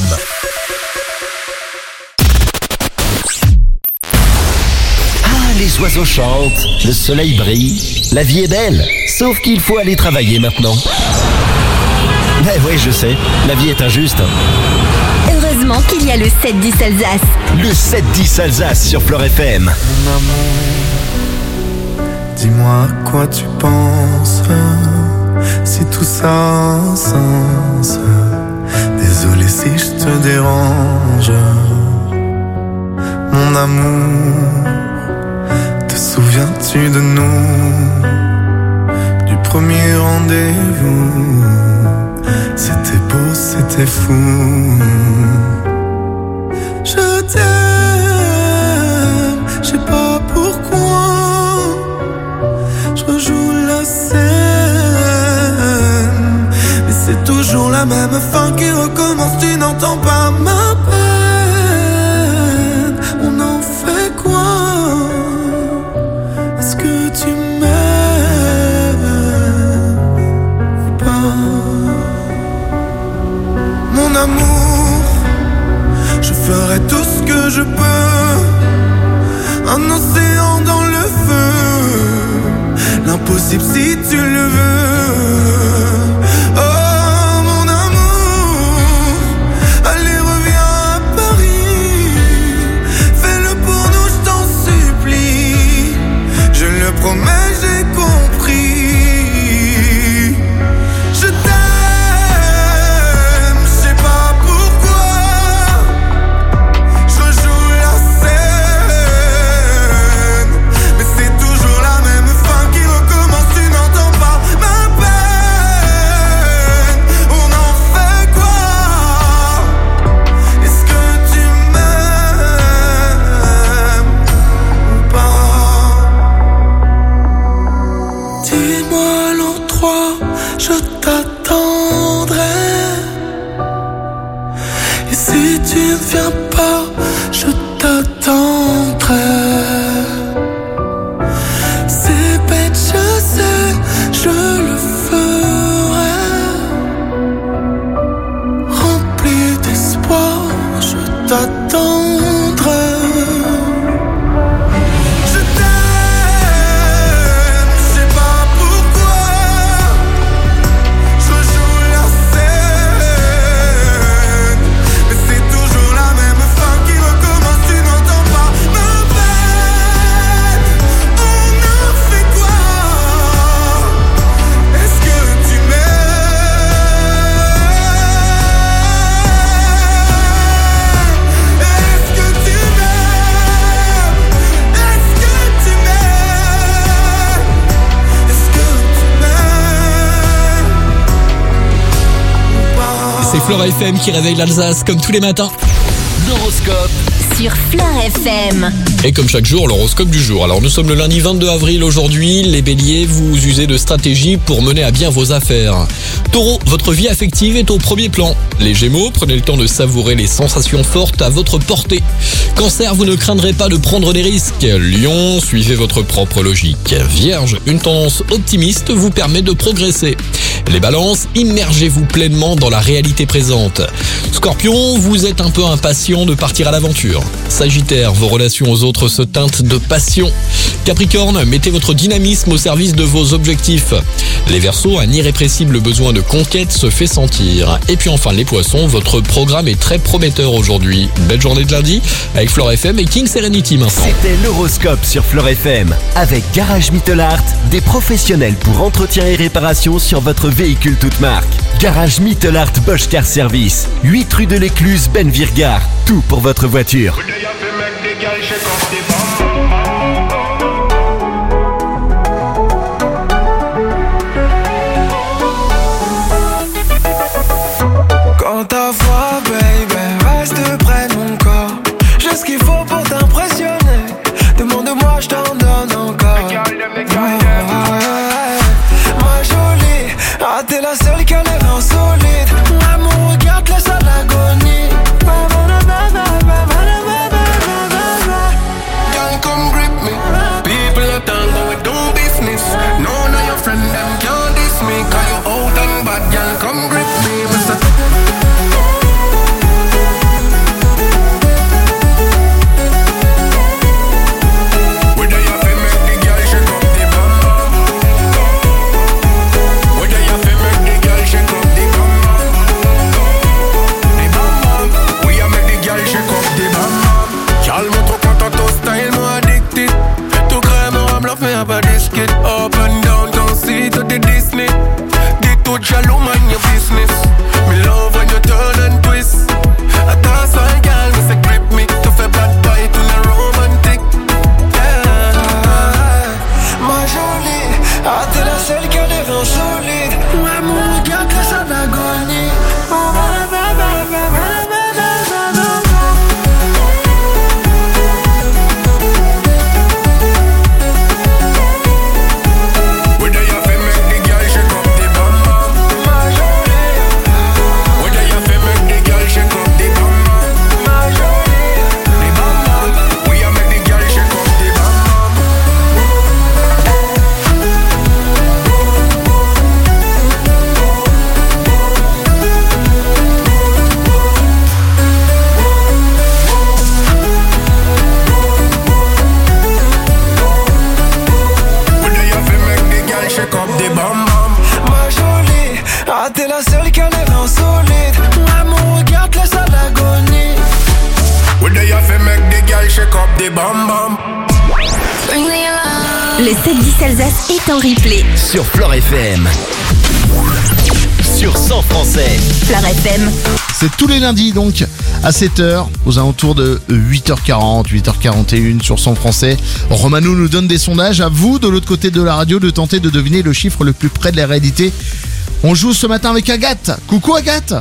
Les oiseaux chantent, le soleil brille, la vie est belle, sauf qu'il faut aller travailler maintenant. Ben oui, je sais, la vie est injuste. Heureusement qu'il y a le sept dix Alsace. Le sept dix Alsace sur Flore F M. Mon amour, dis-moi à quoi tu penses, si tout ça a un sens. Désolé si je te dérange, mon amour. Te souviens-tu de nous, du premier rendez-vous? C'était beau, c'était fou. Je t'aime, je sais pas pourquoi. Est-ce que tu m'aimes ou pas? Mon amour, je ferai tout ce que je peux. Un océan dans le feu, l'impossible si tu le veux. Oh mon amour, allez reviens à Paris. Fais-le pour nous, je t'en supplie. Je le promets, j'ai compris. Je t'aime, je sais pas pourquoi. Je rejoue la scène, mais c'est toujours la même fin qui recommence. Tu n'entends pas ma peine. On en fait quoi? Est-ce que tu m'aimes ou pas? Dis-moi l'endroit, je t'attendrai. Et si tu ne viens pas, je t'attendrai. C'est bête, je sais, je le ferai. Rempli d'espoir, je t'attendrai. Je t'aime, je sais pas pourquoi. Je rejoue la scène, mais c'est toujours la même fin qui recommence. Tu n'entends pas ma peine. On en fait quoi? Est-ce que tu m'aimes? Est-ce que tu m'aimes? Est-ce que tu m'aimes? Est-ce que tu m'aimes ou pas? C'est Fleur F M qui réveille l'Alsace comme tous les matins. L'horoscope. Sur Fleur F M. Et comme chaque jour, l'horoscope du jour. Alors nous sommes le lundi vingt-deux avril aujourd'hui. Les béliers, vous usez de stratégie pour mener à bien vos affaires. Taureau, votre vie affective est au premier plan. Les gémeaux, prenez le temps de savourer les sensations fortes à votre portée. Cancer, vous ne craindrez pas de prendre des risques. Lion, suivez votre propre logique. Vierge, une tendance optimiste vous permet de progresser. Les balances, immergez-vous pleinement dans la réalité présente. Scorpion, vous êtes un peu impatient de partir à l'aventure. Sagittaire, vos relations aux autres se teintent de passion. Capricorne, mettez votre dynamisme au service de vos objectifs. Les Verseaux, un irrépressible besoin de conquête se fait sentir. Et puis enfin les Poissons, votre programme est très prometteur aujourd'hui. Belle journée de lundi avec Fleur F M et King Serenity maintenant. C'était l'horoscope sur Fleur F M avec Garage Mittelart, des professionnels pour entretien et réparation sur votre véhicule toute marque. Garage Mittelart Bosch Car Service, huit rue de l'Écluse, Benvirgard. Tout pour votre voiture. Quand ta voix, baby, reste près de mon corps. J'ai ce qu'il faut pour t'impressionner. Demande-moi, je t'en donne encore. Ah, ma jolie, ah, t'es la seule qui a l'air insolite. Ouais, mon regard te laisse à l'agonie. Girl, come grip me. People are talking, we do business. None of your friends, them can't diss me. Cause you out and bad, girl, come grip me. Mister up and down, don't see to the Disney. Get to jaloux, mind your business. Me love when you turn and twist. A dance on girl, me say grip me. To fais bad boy, to la romantic. Yeah. Ma jolie, ah t'es la seule qui a l'air insolite. Ouais, mon regard te laisse à l'agonie. Le sept dix Alsace est en replay. Sur Flore F M. Sur cent Français. Flore F M. C'est tous les lundis donc à sept heures, aux alentours de huit heures quarante, huit heures quarante et une sur cent Français. Romano nous donne des sondages. À vous, de l'autre côté de la radio, de tenter de deviner le chiffre le plus près de la réalité. On joue ce matin avec Agathe. Coucou Agathe.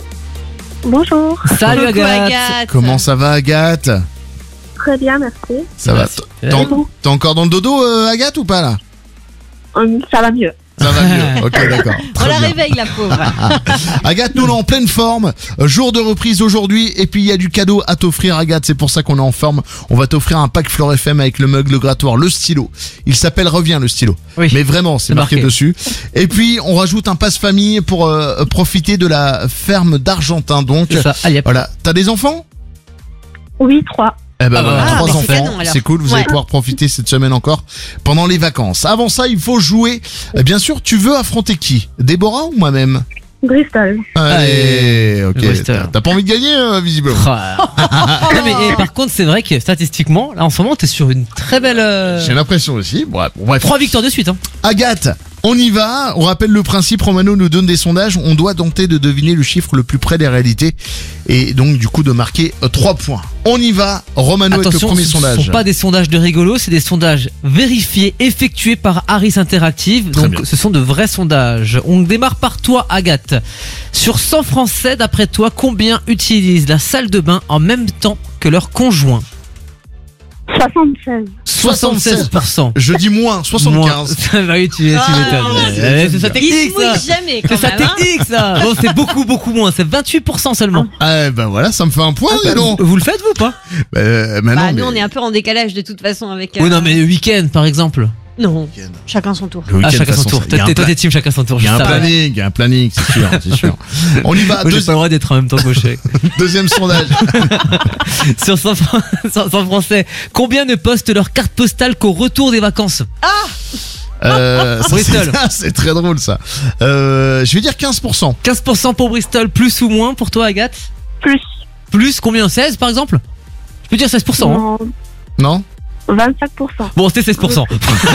Bonjour. Salut Coucou, Agathe. Agathe. Comment ça va Agathe? Très bien, merci. Ça va. T'es en- t'es encore dans le dodo euh, Agathe ou pas là? Hum, ça va mieux. Ça va mieux. Ok, d'accord. On Très la bien. réveille, la pauvre. Agathe, nous, on est en pleine forme. Euh, Jour de reprise aujourd'hui. Et puis, il y a du cadeau à t'offrir, Agathe. C'est pour ça qu'on est en forme. On va t'offrir un pack Flore F M avec le mug, le grattoir, le stylo. Il s'appelle Reviens, le stylo. Oui. Mais vraiment, c'est C'est marqué, marqué. dessus. Et puis, on rajoute un passe-famille pour euh, profiter de la ferme d'Argentin. Donc, C'est ça. Allez, hop. voilà. T'as des enfants? Oui, trois. Eh ben Ah voilà, bah, trois bah, c'est enfants, canon, alors. c'est cool, vous allez Ouais. pouvoir profiter cette semaine encore pendant les vacances. Avant ça, il faut jouer. Euh, Bien sûr, tu veux affronter qui? Déborah ou moi-même? Bristol. Allez, ok. Bristol. T'as- T'as pas envie de gagner, euh, visiblement. Non, mais eh, par contre, c'est vrai que statistiquement, là en ce moment, t'es sur une très belle. euh, J'ai l'impression aussi. Bref, bref. Trois victoires de suite. Hein. Agathe, on y va. On rappelle le principe. Romano nous donne des sondages. On doit tenter de deviner le chiffre le plus près des réalités. Et donc, du coup, de marquer euh, trois points. On y va. Romano avec le Attention, premier ce ne sondage. sont pas des sondages de rigolo, c'est des sondages vérifiés, effectués par Harris Interactive. Très Donc, bien. ce sont de vrais sondages. On démarre par toi, Agathe. Sur cent Français, d'après toi, combien utilisent la salle de bain en même temps que leur conjoint? soixante-seize. soixante-seize pour cent. Je dis moins, soixante-quinze. Moins. Bah oui, tu, tu Ah, m'étonnes. non, Eh, c'est- C'est sa Il technique, se mouille ça. jamais, C'est quand sa même. hein. technique, ça. Bon, c'est beaucoup, beaucoup moins. C'est vingt-huit pour cent seulement. Ah, ben voilà, ça me fait un point, dis donc. Vous le faites, vous, ou pas? Bah, euh, bah Bah, non, nous, mais- on est un peu en décalage de toute façon avec. euh, Oui, non, mais le week-end, par exemple. Non, chacun son tour. Le week-end, Ah, chacun de toute son façon, tour. ça- il y a Toi, un toi, pla- t'es team, chacun son tour. Il y a un je savais. planning, il y a un planning, c'est sûr, c'est sûr. On y va. Moi, j'ai Deuxi- pas le droit d'être en même temps coché. Deuxième sondage. Sur cent Fran- cent cent Français, combien ne postent leur carte postale qu'au retour des vacances? Euh, ça, Bristol. c'est- C'est très drôle ça. Euh, je vais dire quinze pour cent. quinze pour cent pour Bristol, plus ou moins pour toi, Agathe? Plus. Plus combien? seize par exemple? Je peux dire seize pour cent. Hein. Non, Non? vingt-cinq pour cent. Bon, c'était seize pour cent.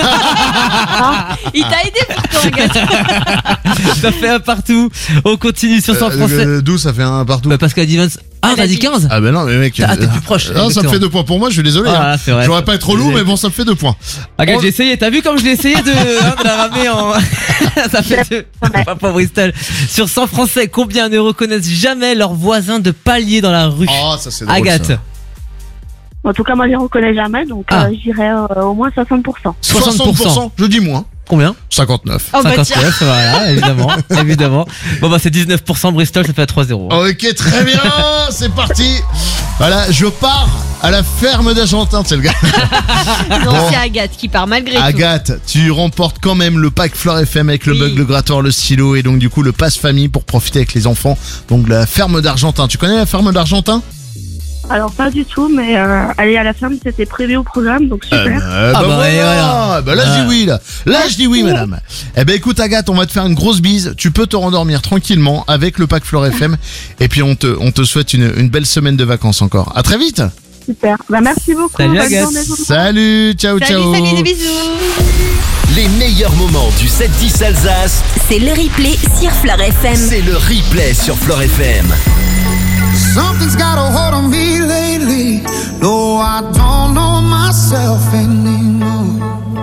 Il t'a aidé pourtant, Agathe. Ça fait un partout. On continue sur cent Euh, Français. euh, D'où ça fait un partout? Bah, parce qu'elle a dit vingt. Ah, Elle t'as a dit dit- quinze? Ah ben non mais mec. Ah, t'es euh, plus proche, Non, ça me exactement. fait deux points pour moi, je suis désolé. Ah, hein. c'est vrai. J'aurais pas être relou, Désolé. mais bon, ça me fait deux points. Agathe, On- j'ai essayé. T'as vu comme je l'ai essayé de, hein, de la ramener en. Ça fait deux. Pas pour Bristol. Sur cent Français, combien ne reconnaissent jamais leurs voisins de palier dans la rue? Oh, ça c'est drôle. Agathe. ça. En tout cas, moi, je les reconnais jamais, donc Ah. euh, j'irai euh, au moins soixante pour cent. soixante pour cent. Je dis moins. Combien? cinquante-neuf. Oh bah tiens. cinquante-neuf, voilà, évidemment, évidemment. Bon bah c'est dix-neuf pour cent Bristol, ça fait à trois zéro. Ok, très bien, c'est parti. Voilà, je pars à la ferme d'Argentin, c'est le gars. Non, Bon. c'est Agathe qui part malgré tout. Agathe, tu remportes quand même le pack Flore F M avec le Oui. bug, le grattoir, le stylo et donc du coup le passe famille pour profiter avec les enfants. Donc la ferme d'Argentin. Tu connais la ferme d'Argentin? Alors, pas du tout, mais euh, aller à la ferme, c'était prévu au programme, donc super. Euh, Ah bah, bah, voilà. et voilà. Bah là je Ah. dis oui là. Là je dis oui madame. Eh ben écoute Agathe, on va te faire une grosse bise. Tu peux te rendormir tranquillement avec le pack Flore F M et puis on te on te souhaite une, une belle semaine de vacances encore. À très vite. Super. Bah, merci beaucoup. Salut, Bonne Agathe. journée, tout le monde. Salut, ciao Salut, ciao. salut, des bisous. Les meilleurs moments du sept dix Alsace, C'est le replay sur Flore F M. c'est le replay sur Flore F M. Something's got a hold on me lately. No, I don't know myself anymore.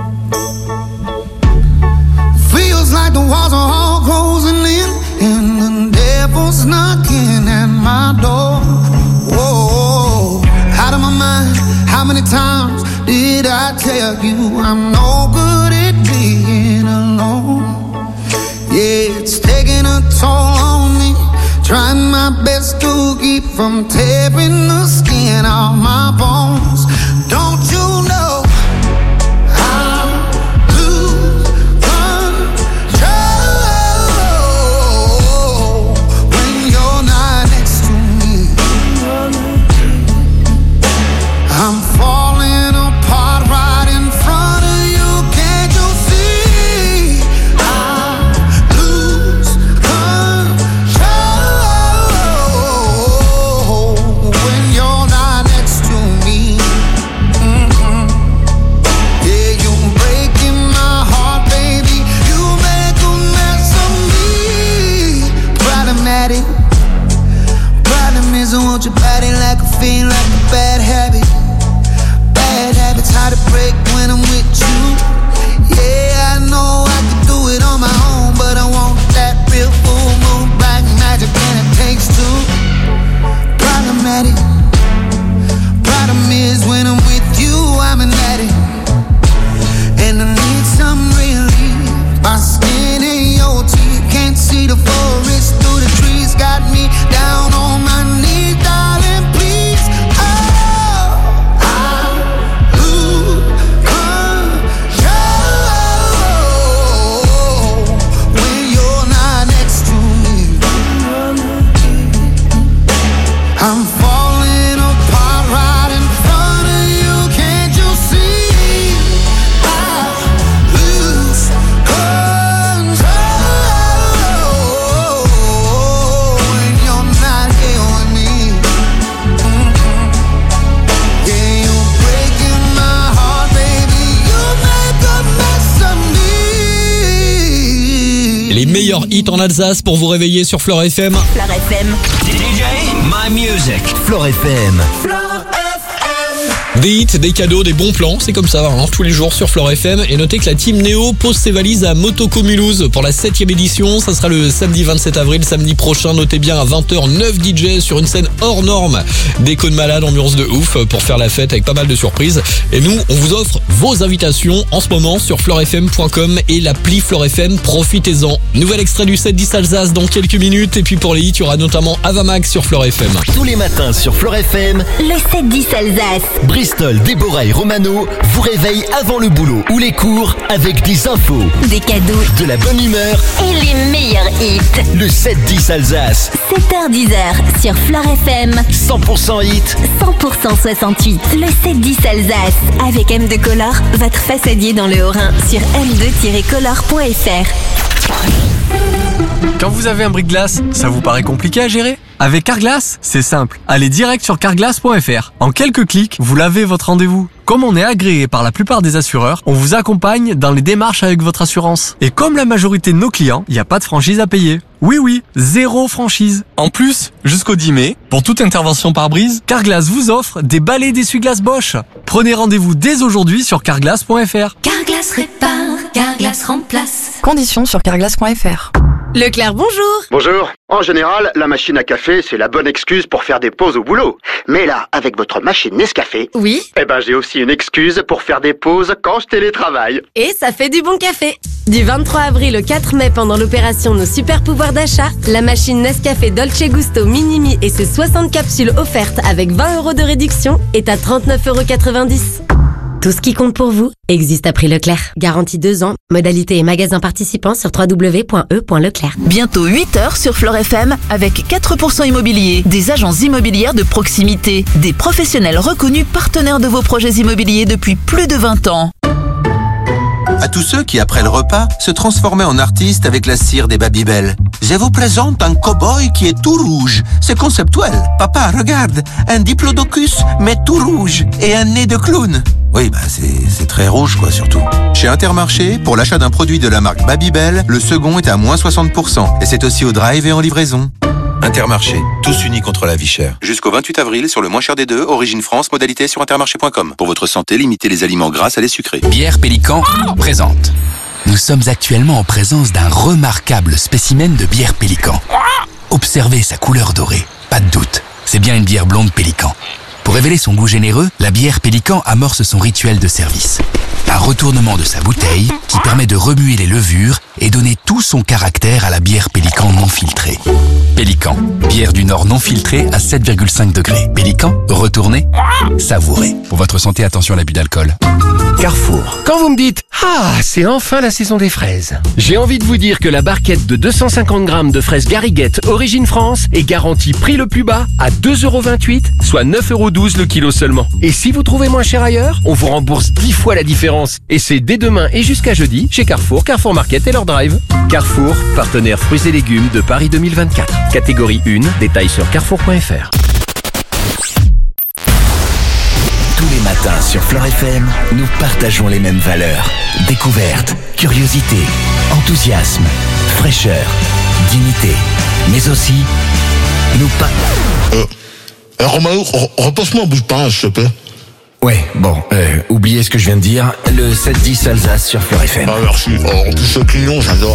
Feels like the walls are all closing in, and the devil's knocking at my door. Whoa, out of my mind. How many times did I tell you I'm no good at being alone? Yeah, it's taking a toll on me. Trying my best to keep from tearing the skin off my bones. Don't you know I lose control when you're not next to me? I'm falling apart right in front of you. Can't you see? I lose control when you're not next to me. Les meilleurs hits en Alsace pour vous réveiller sur Flore F M. Flore F M. D J, my music. Flore F M. Des hits, des cadeaux, des bons plans, c'est comme ça, hein, tous les jours sur Flore F M. Et notez que la team Néo pose ses valises à Motoko Mulhouse pour la septième édition. Ça sera le samedi vingt-sept avril, samedi prochain. Notez bien à vingt heures, neuf D J sur une scène hors norme. Déco de malade, ambiance de ouf pour faire la fête avec pas mal de surprises. Et nous, on vous offre vos invitations en ce moment sur flore f m point com et l'appli Flore F M. Profitez-en. Nouvel extrait du sept dix Alsace dans quelques minutes. Et puis pour les hits, il y aura notamment Avamax sur Flore F M. Tous les matins sur Flore F M, Le sept dix Alsace. Bristol, Déborah et Romano vous réveillent avant le boulot ou les cours avec des infos, Des cadeaux de la bonne humeur. et les meilleurs hits. Le sept dix Alsace, sept heures dix sur Flore F M. cent pour cent hit. cent pour cent soixante-huit. Le sept dix Alsace. Avec M deux Color, votre façadier dans le Haut-Rhin sur m deux tiret color point f r. Quand vous avez un brise-glace, ça vous paraît compliqué à gérer? Avec Carglass, c'est simple. Allez direct sur carglass point f r. En quelques clics, vous lavez votre rendez-vous. Comme on est agréé par la plupart des assureurs, on vous accompagne dans les démarches avec votre assurance. Et comme la majorité de nos clients, il n'y a pas de franchise à payer. Oui oui, zéro franchise. En plus, jusqu'au dix mai, pour toute intervention par brise, Carglass vous offre des balais d'essuie-glace Bosch. Prenez rendez-vous dès aujourd'hui sur carglass point f r. Carglass répare, Carglass remplace. Conditions sur carglass point f r. Leclerc, bonjour. Bonjour. En général, la machine à café, c'est la bonne excuse pour faire des pauses au boulot. Mais là, avec votre machine Nescafé, Oui. eh ben j'ai aussi une excuse pour faire des pauses quand je télétravaille. Et ça fait du bon café. Du vingt-trois avril au quatre mai, pendant l'opération Nos Super Pouvoirs d'achat, la machine Nescafé Dolce Gusto Minimi et ses soixante capsules offertes avec vingt euros de réduction est à trente-neuf euros quatre-vingt-dix. Tout ce qui compte pour vous existe à prix Leclerc. Garantie deux ans. Modalité et magasins participants sur w w w point e point leclerc. Bientôt huit heures sur Flore F M avec quatre pour cent immobilier, des agences immobilières de proximité, des professionnels reconnus partenaires de vos projets immobiliers depuis plus de vingt ans. À tous ceux qui, après le repas, se transformaient en artistes avec la cire des Babybel. Je vous présente un cow-boy qui est tout rouge. C'est conceptuel. Papa, regarde, un diplodocus, mais tout rouge, et un nez de clown. Oui, bah c'est, c'est très rouge, quoi, surtout. Chez Intermarché, pour l'achat d'un produit de la marque Babybel, le second est à moins soixante pour cent. Et c'est aussi au drive et en livraison. Intermarché, tous unis contre la vie chère. Jusqu'au vingt-huit avril, sur le moins cher des deux, Origine France, modalité sur intermarché point com. Pour votre santé, limitez les aliments gras à les sucrés. Bière Pélican présente. Nous sommes actuellement en présence d'un remarquable spécimen de bière Pélican. Observez sa couleur dorée. Pas de doute, c'est bien une bière blonde Pélican. Pour révéler son goût généreux, la bière Pélican amorce son rituel de service. Un retournement de sa bouteille qui permet de remuer les levures et donner tout son caractère à la bière Pélican non filtrée. Pélican, bière du Nord non filtrée à sept virgule cinq degrés. Pélican, retournez, savourez. Pour votre santé, attention à l'abus d'alcool. Carrefour. Quand vous me dites « Ah, c'est enfin la saison des fraises », j'ai envie de vous dire que la barquette de deux cent cinquante grammes de fraises Gariguette Origine France est garantie prix le plus bas à deux euros vingt-huit, soit neuf euros douze le kilo seulement. Et si vous trouvez moins cher ailleurs, on vous rembourse dix fois la différence. Et c'est dès demain et jusqu'à jeudi chez Carrefour, Carrefour Market et leur drive. Carrefour, partenaire fruits et légumes de Paris deux mille vingt-quatre. Catégorie un, détails sur carrefour point f r. Tous les matins sur Flore F M, nous partageons les mêmes valeurs. Découverte, curiosité, enthousiasme, fraîcheur, dignité. Mais aussi, nous pas... Euh, euh, Romano, repasse-moi un bout de pain, s'il te plaît. Ouais, bon, euh, oubliez ce que je viens de dire. Le sept dix Alsace sur Flore F M. Ah, merci. Oh, en plus, ce client, j'adore.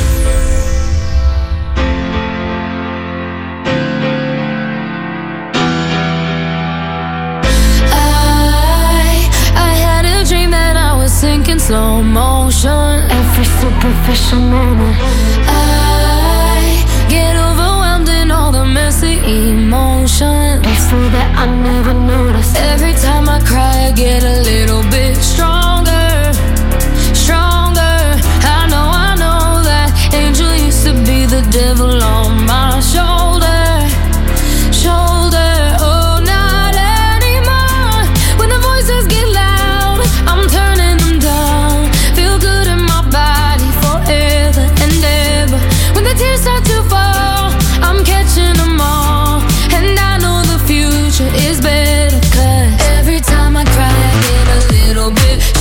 Sinking slow motion, every superficial moment. I get overwhelmed in all the messy emotions. It's so that I never notice. Every time I cry, I get a little bit stronger, stronger. I know, I know that angel used to be the devil on my shoulder, shoulder. Oh, not anymore. When the voices get loud, I'm turning. Tears start to fall, I'm catching them all. And I know the future is better, cause every time I cry I get a little bit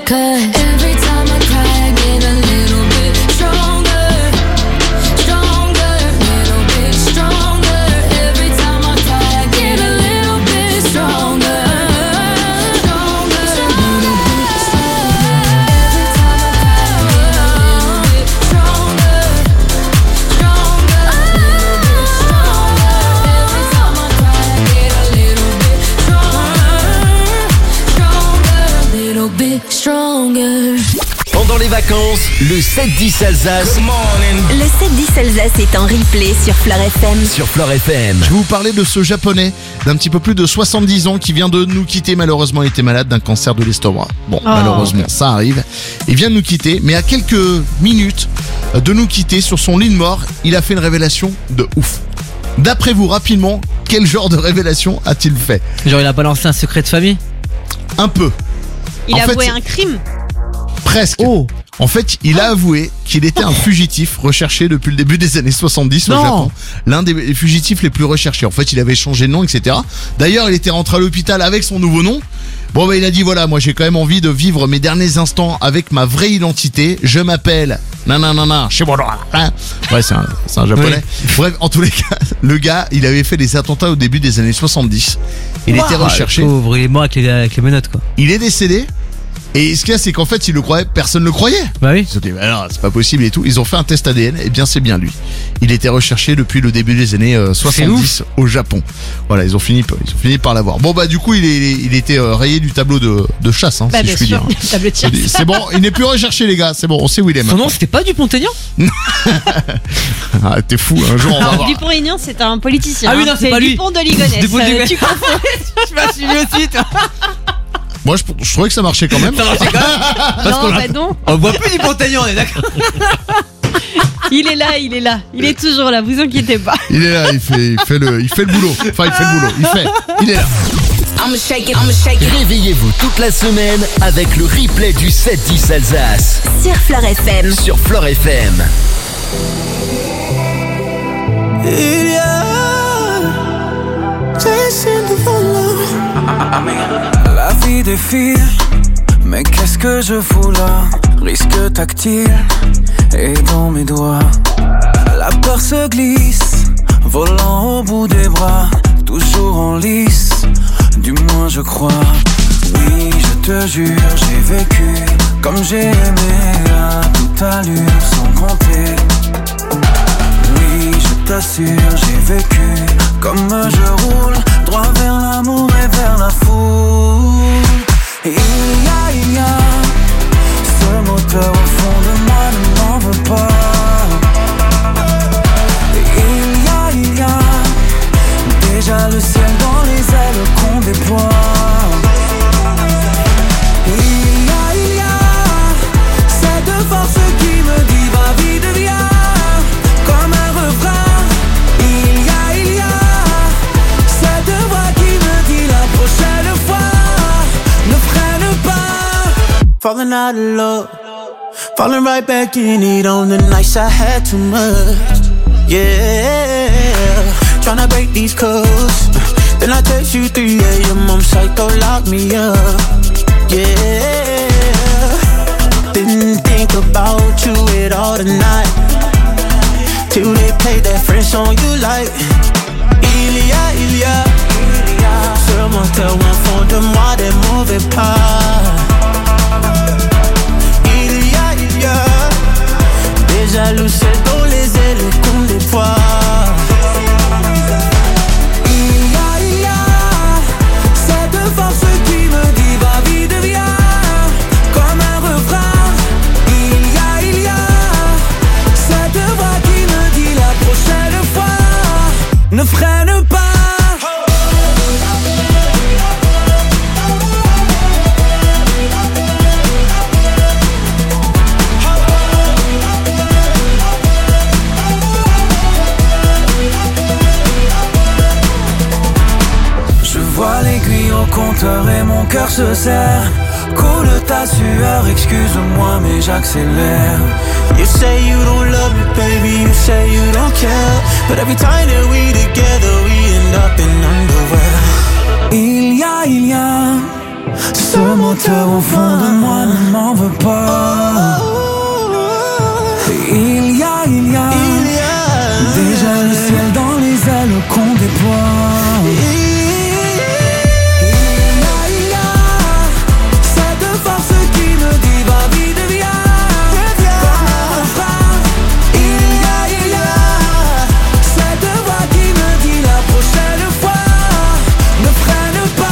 'Cause every time I cry, I get a little bit stronger, stronger, little bit stronger. Every time I cry, I get a little bit stronger, stronger, little bit stronger. Every time I cry, I get a little bit stronger, stronger, little bit stronger. Every time I cry, I get a little bit stronger, stronger, little bit stronger. Pendant les vacances, le sept dix Alsace. Le sept dix Alsace est en replay sur Fleur F M. Sur Fleur F M. Je vais vous parler de ce japonais d'un petit peu plus de soixante-dix ans qui vient de nous quitter. Malheureusement, il était malade d'un cancer de l'estomac. Bon, Oh. malheureusement, ça arrive. Il vient de nous quitter, mais à quelques minutes de nous quitter sur son lit de mort, il a fait une révélation de ouf. D'après vous, rapidement, quel genre de révélation a-t-il fait? Genre, il a balancé un secret de famille? Un peu. Il En a fait, avoué c'est- un crime. Presque. En fait, il a avoué qu'il était un fugitif recherché depuis le début des années soixante-dix au Non. Japon. L'un des fugitifs les plus recherchés. En fait, il avait changé de nom, et cetera. D'ailleurs, il était rentré à l'hôpital avec son nouveau nom. Bon, bah, il a dit, voilà, moi, j'ai quand même envie de vivre mes derniers instants avec ma vraie identité. Je m'appelle nananana, Shibora. Hein Ouais, c'est un, c'est un japonais. Bref, en tous les cas, le gars, il avait fait des attentats au début des années soixante-dix. Il était Waouh, recherché. le pauvre, il est mort avec les, avec les menottes, quoi. Il est décédé. Et ce qu'il y a, c'est qu'en fait, il le croyait, personne le croyait. Bah oui. Ils se sont dit, bah non, c'est pas possible et tout. Ils ont fait un test A D N, et bien c'est bien lui. Il était recherché depuis le début des années euh, soixante-dix au Japon. Voilà, ils ont fini, ils ont fini par l'avoir. Bon bah du coup, il est, il était euh, rayé du tableau de, de chasse, hein, Bah, si bien je puis sûr, dire. le tableau de chasse. C'est bon, il n'est plus recherché les gars. C'est bon, on sait où il est Son maintenant. nom, c'était pas Dupont-Aignan? Ah, t'es fou. Un jour, on va Alors, voir. Dupont-Aignan, c'est un politicien. Ah oui, hein. non, c'est pas lui. Dupont de Ligonnès. Dupont de Euh, Ligonnès. Tu confonds. Je m'as suivi aussi, toi. Moi, je, je trouvais que ça marchait quand même. Ça marchait quand même. Parce Non, qu'on l'a- bah non. On voit plus Dupont-Aignan, on est d'accord. Il est là, il est là. Il est toujours là, vous inquiétez pas. Il est là, il fait, il fait le, il fait le boulot. Enfin, il fait le boulot. Il fait, il est là. I'ma shake it, I'ma shake it. Réveillez-vous toute la semaine avec le replay du sept dix Alsace. Sur Fleur F M. Sur Fleur F M. Il y a La vie défile, mais qu'est-ce que je fous là? Risque tactile et dans mes doigts. La peur se glisse, volant au bout des bras, toujours en lice, du moins je crois. Oui, je te jure, j'ai vécu comme j'ai aimé à toute allure sans compter. Oui, je t'assure, j'ai vécu comme je roule, droit vers l'amour et vers la foule. Et il y a, il y a ce moteur au fond de moi ne m'en veut pas. Et il y a, il y a déjà le ciel dans les ailes qu'on déploie. Et il y a, il y a cette force qui me dit va vite viens, comme un refrain. Il y a, il y a cette voix qui me dit la prochaine fois ne freine pas. Falling out of love, falling right back in it on the nights I had too much. Yeah, tryna break these codes. Then I text you three a.m. I'm psycho, lock me up. Yeah, didn't think about you at all tonight, till they played that French song you like. Il y a, il y a ce moteur au fond de moi des mauvais pas. Il y a, il y a déjà le ciel dans les ailes qu'on déploie. Il y a, il y a cette force qui me dit va vite viens, comme un refrain. Il y a, il y a cette voix qui me dit la prochaine fois ne freine pas. Je vois l'aiguille au compteur et mon cœur se serre. Coule ta sueur, excuse-moi mais j'accélère. You say you don't love me baby, you say you don't care, but every time that we together we end up in underwear. Il y a, il y a Ce moteur au fond de moi ne m'en veut pas. Il y a, il y a, il y a déjà le ciel dans les ailes qu'on déploie. Il y a, il y a cette force qui me dit va vite, viens. Comme un refrain. Il y a, il y a cette voix qui me dit la prochaine fois ne freine pas.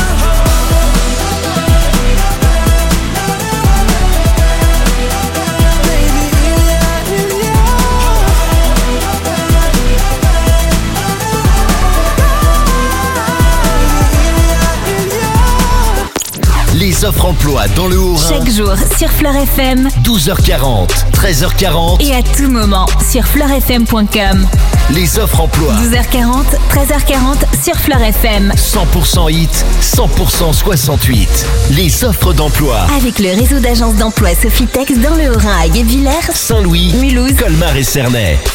Les offres emploi dans le Haut-Rhin. Chaque jour sur Fleur F M. douze heures quarante, treize heures quarante. Et à tout moment sur fleur f m point com. Les offres emploi. douze heures quarante, treize heures quarante sur Fleur F M. cent pour cent hit, cent pour cent soixante-huit. Les offres d'emploi. Avec le réseau d'agences d'emploi Sophitex dans le Haut-Rhin à Guebwiller, Saint-Louis, Mulhouse, Colmar et Cernay.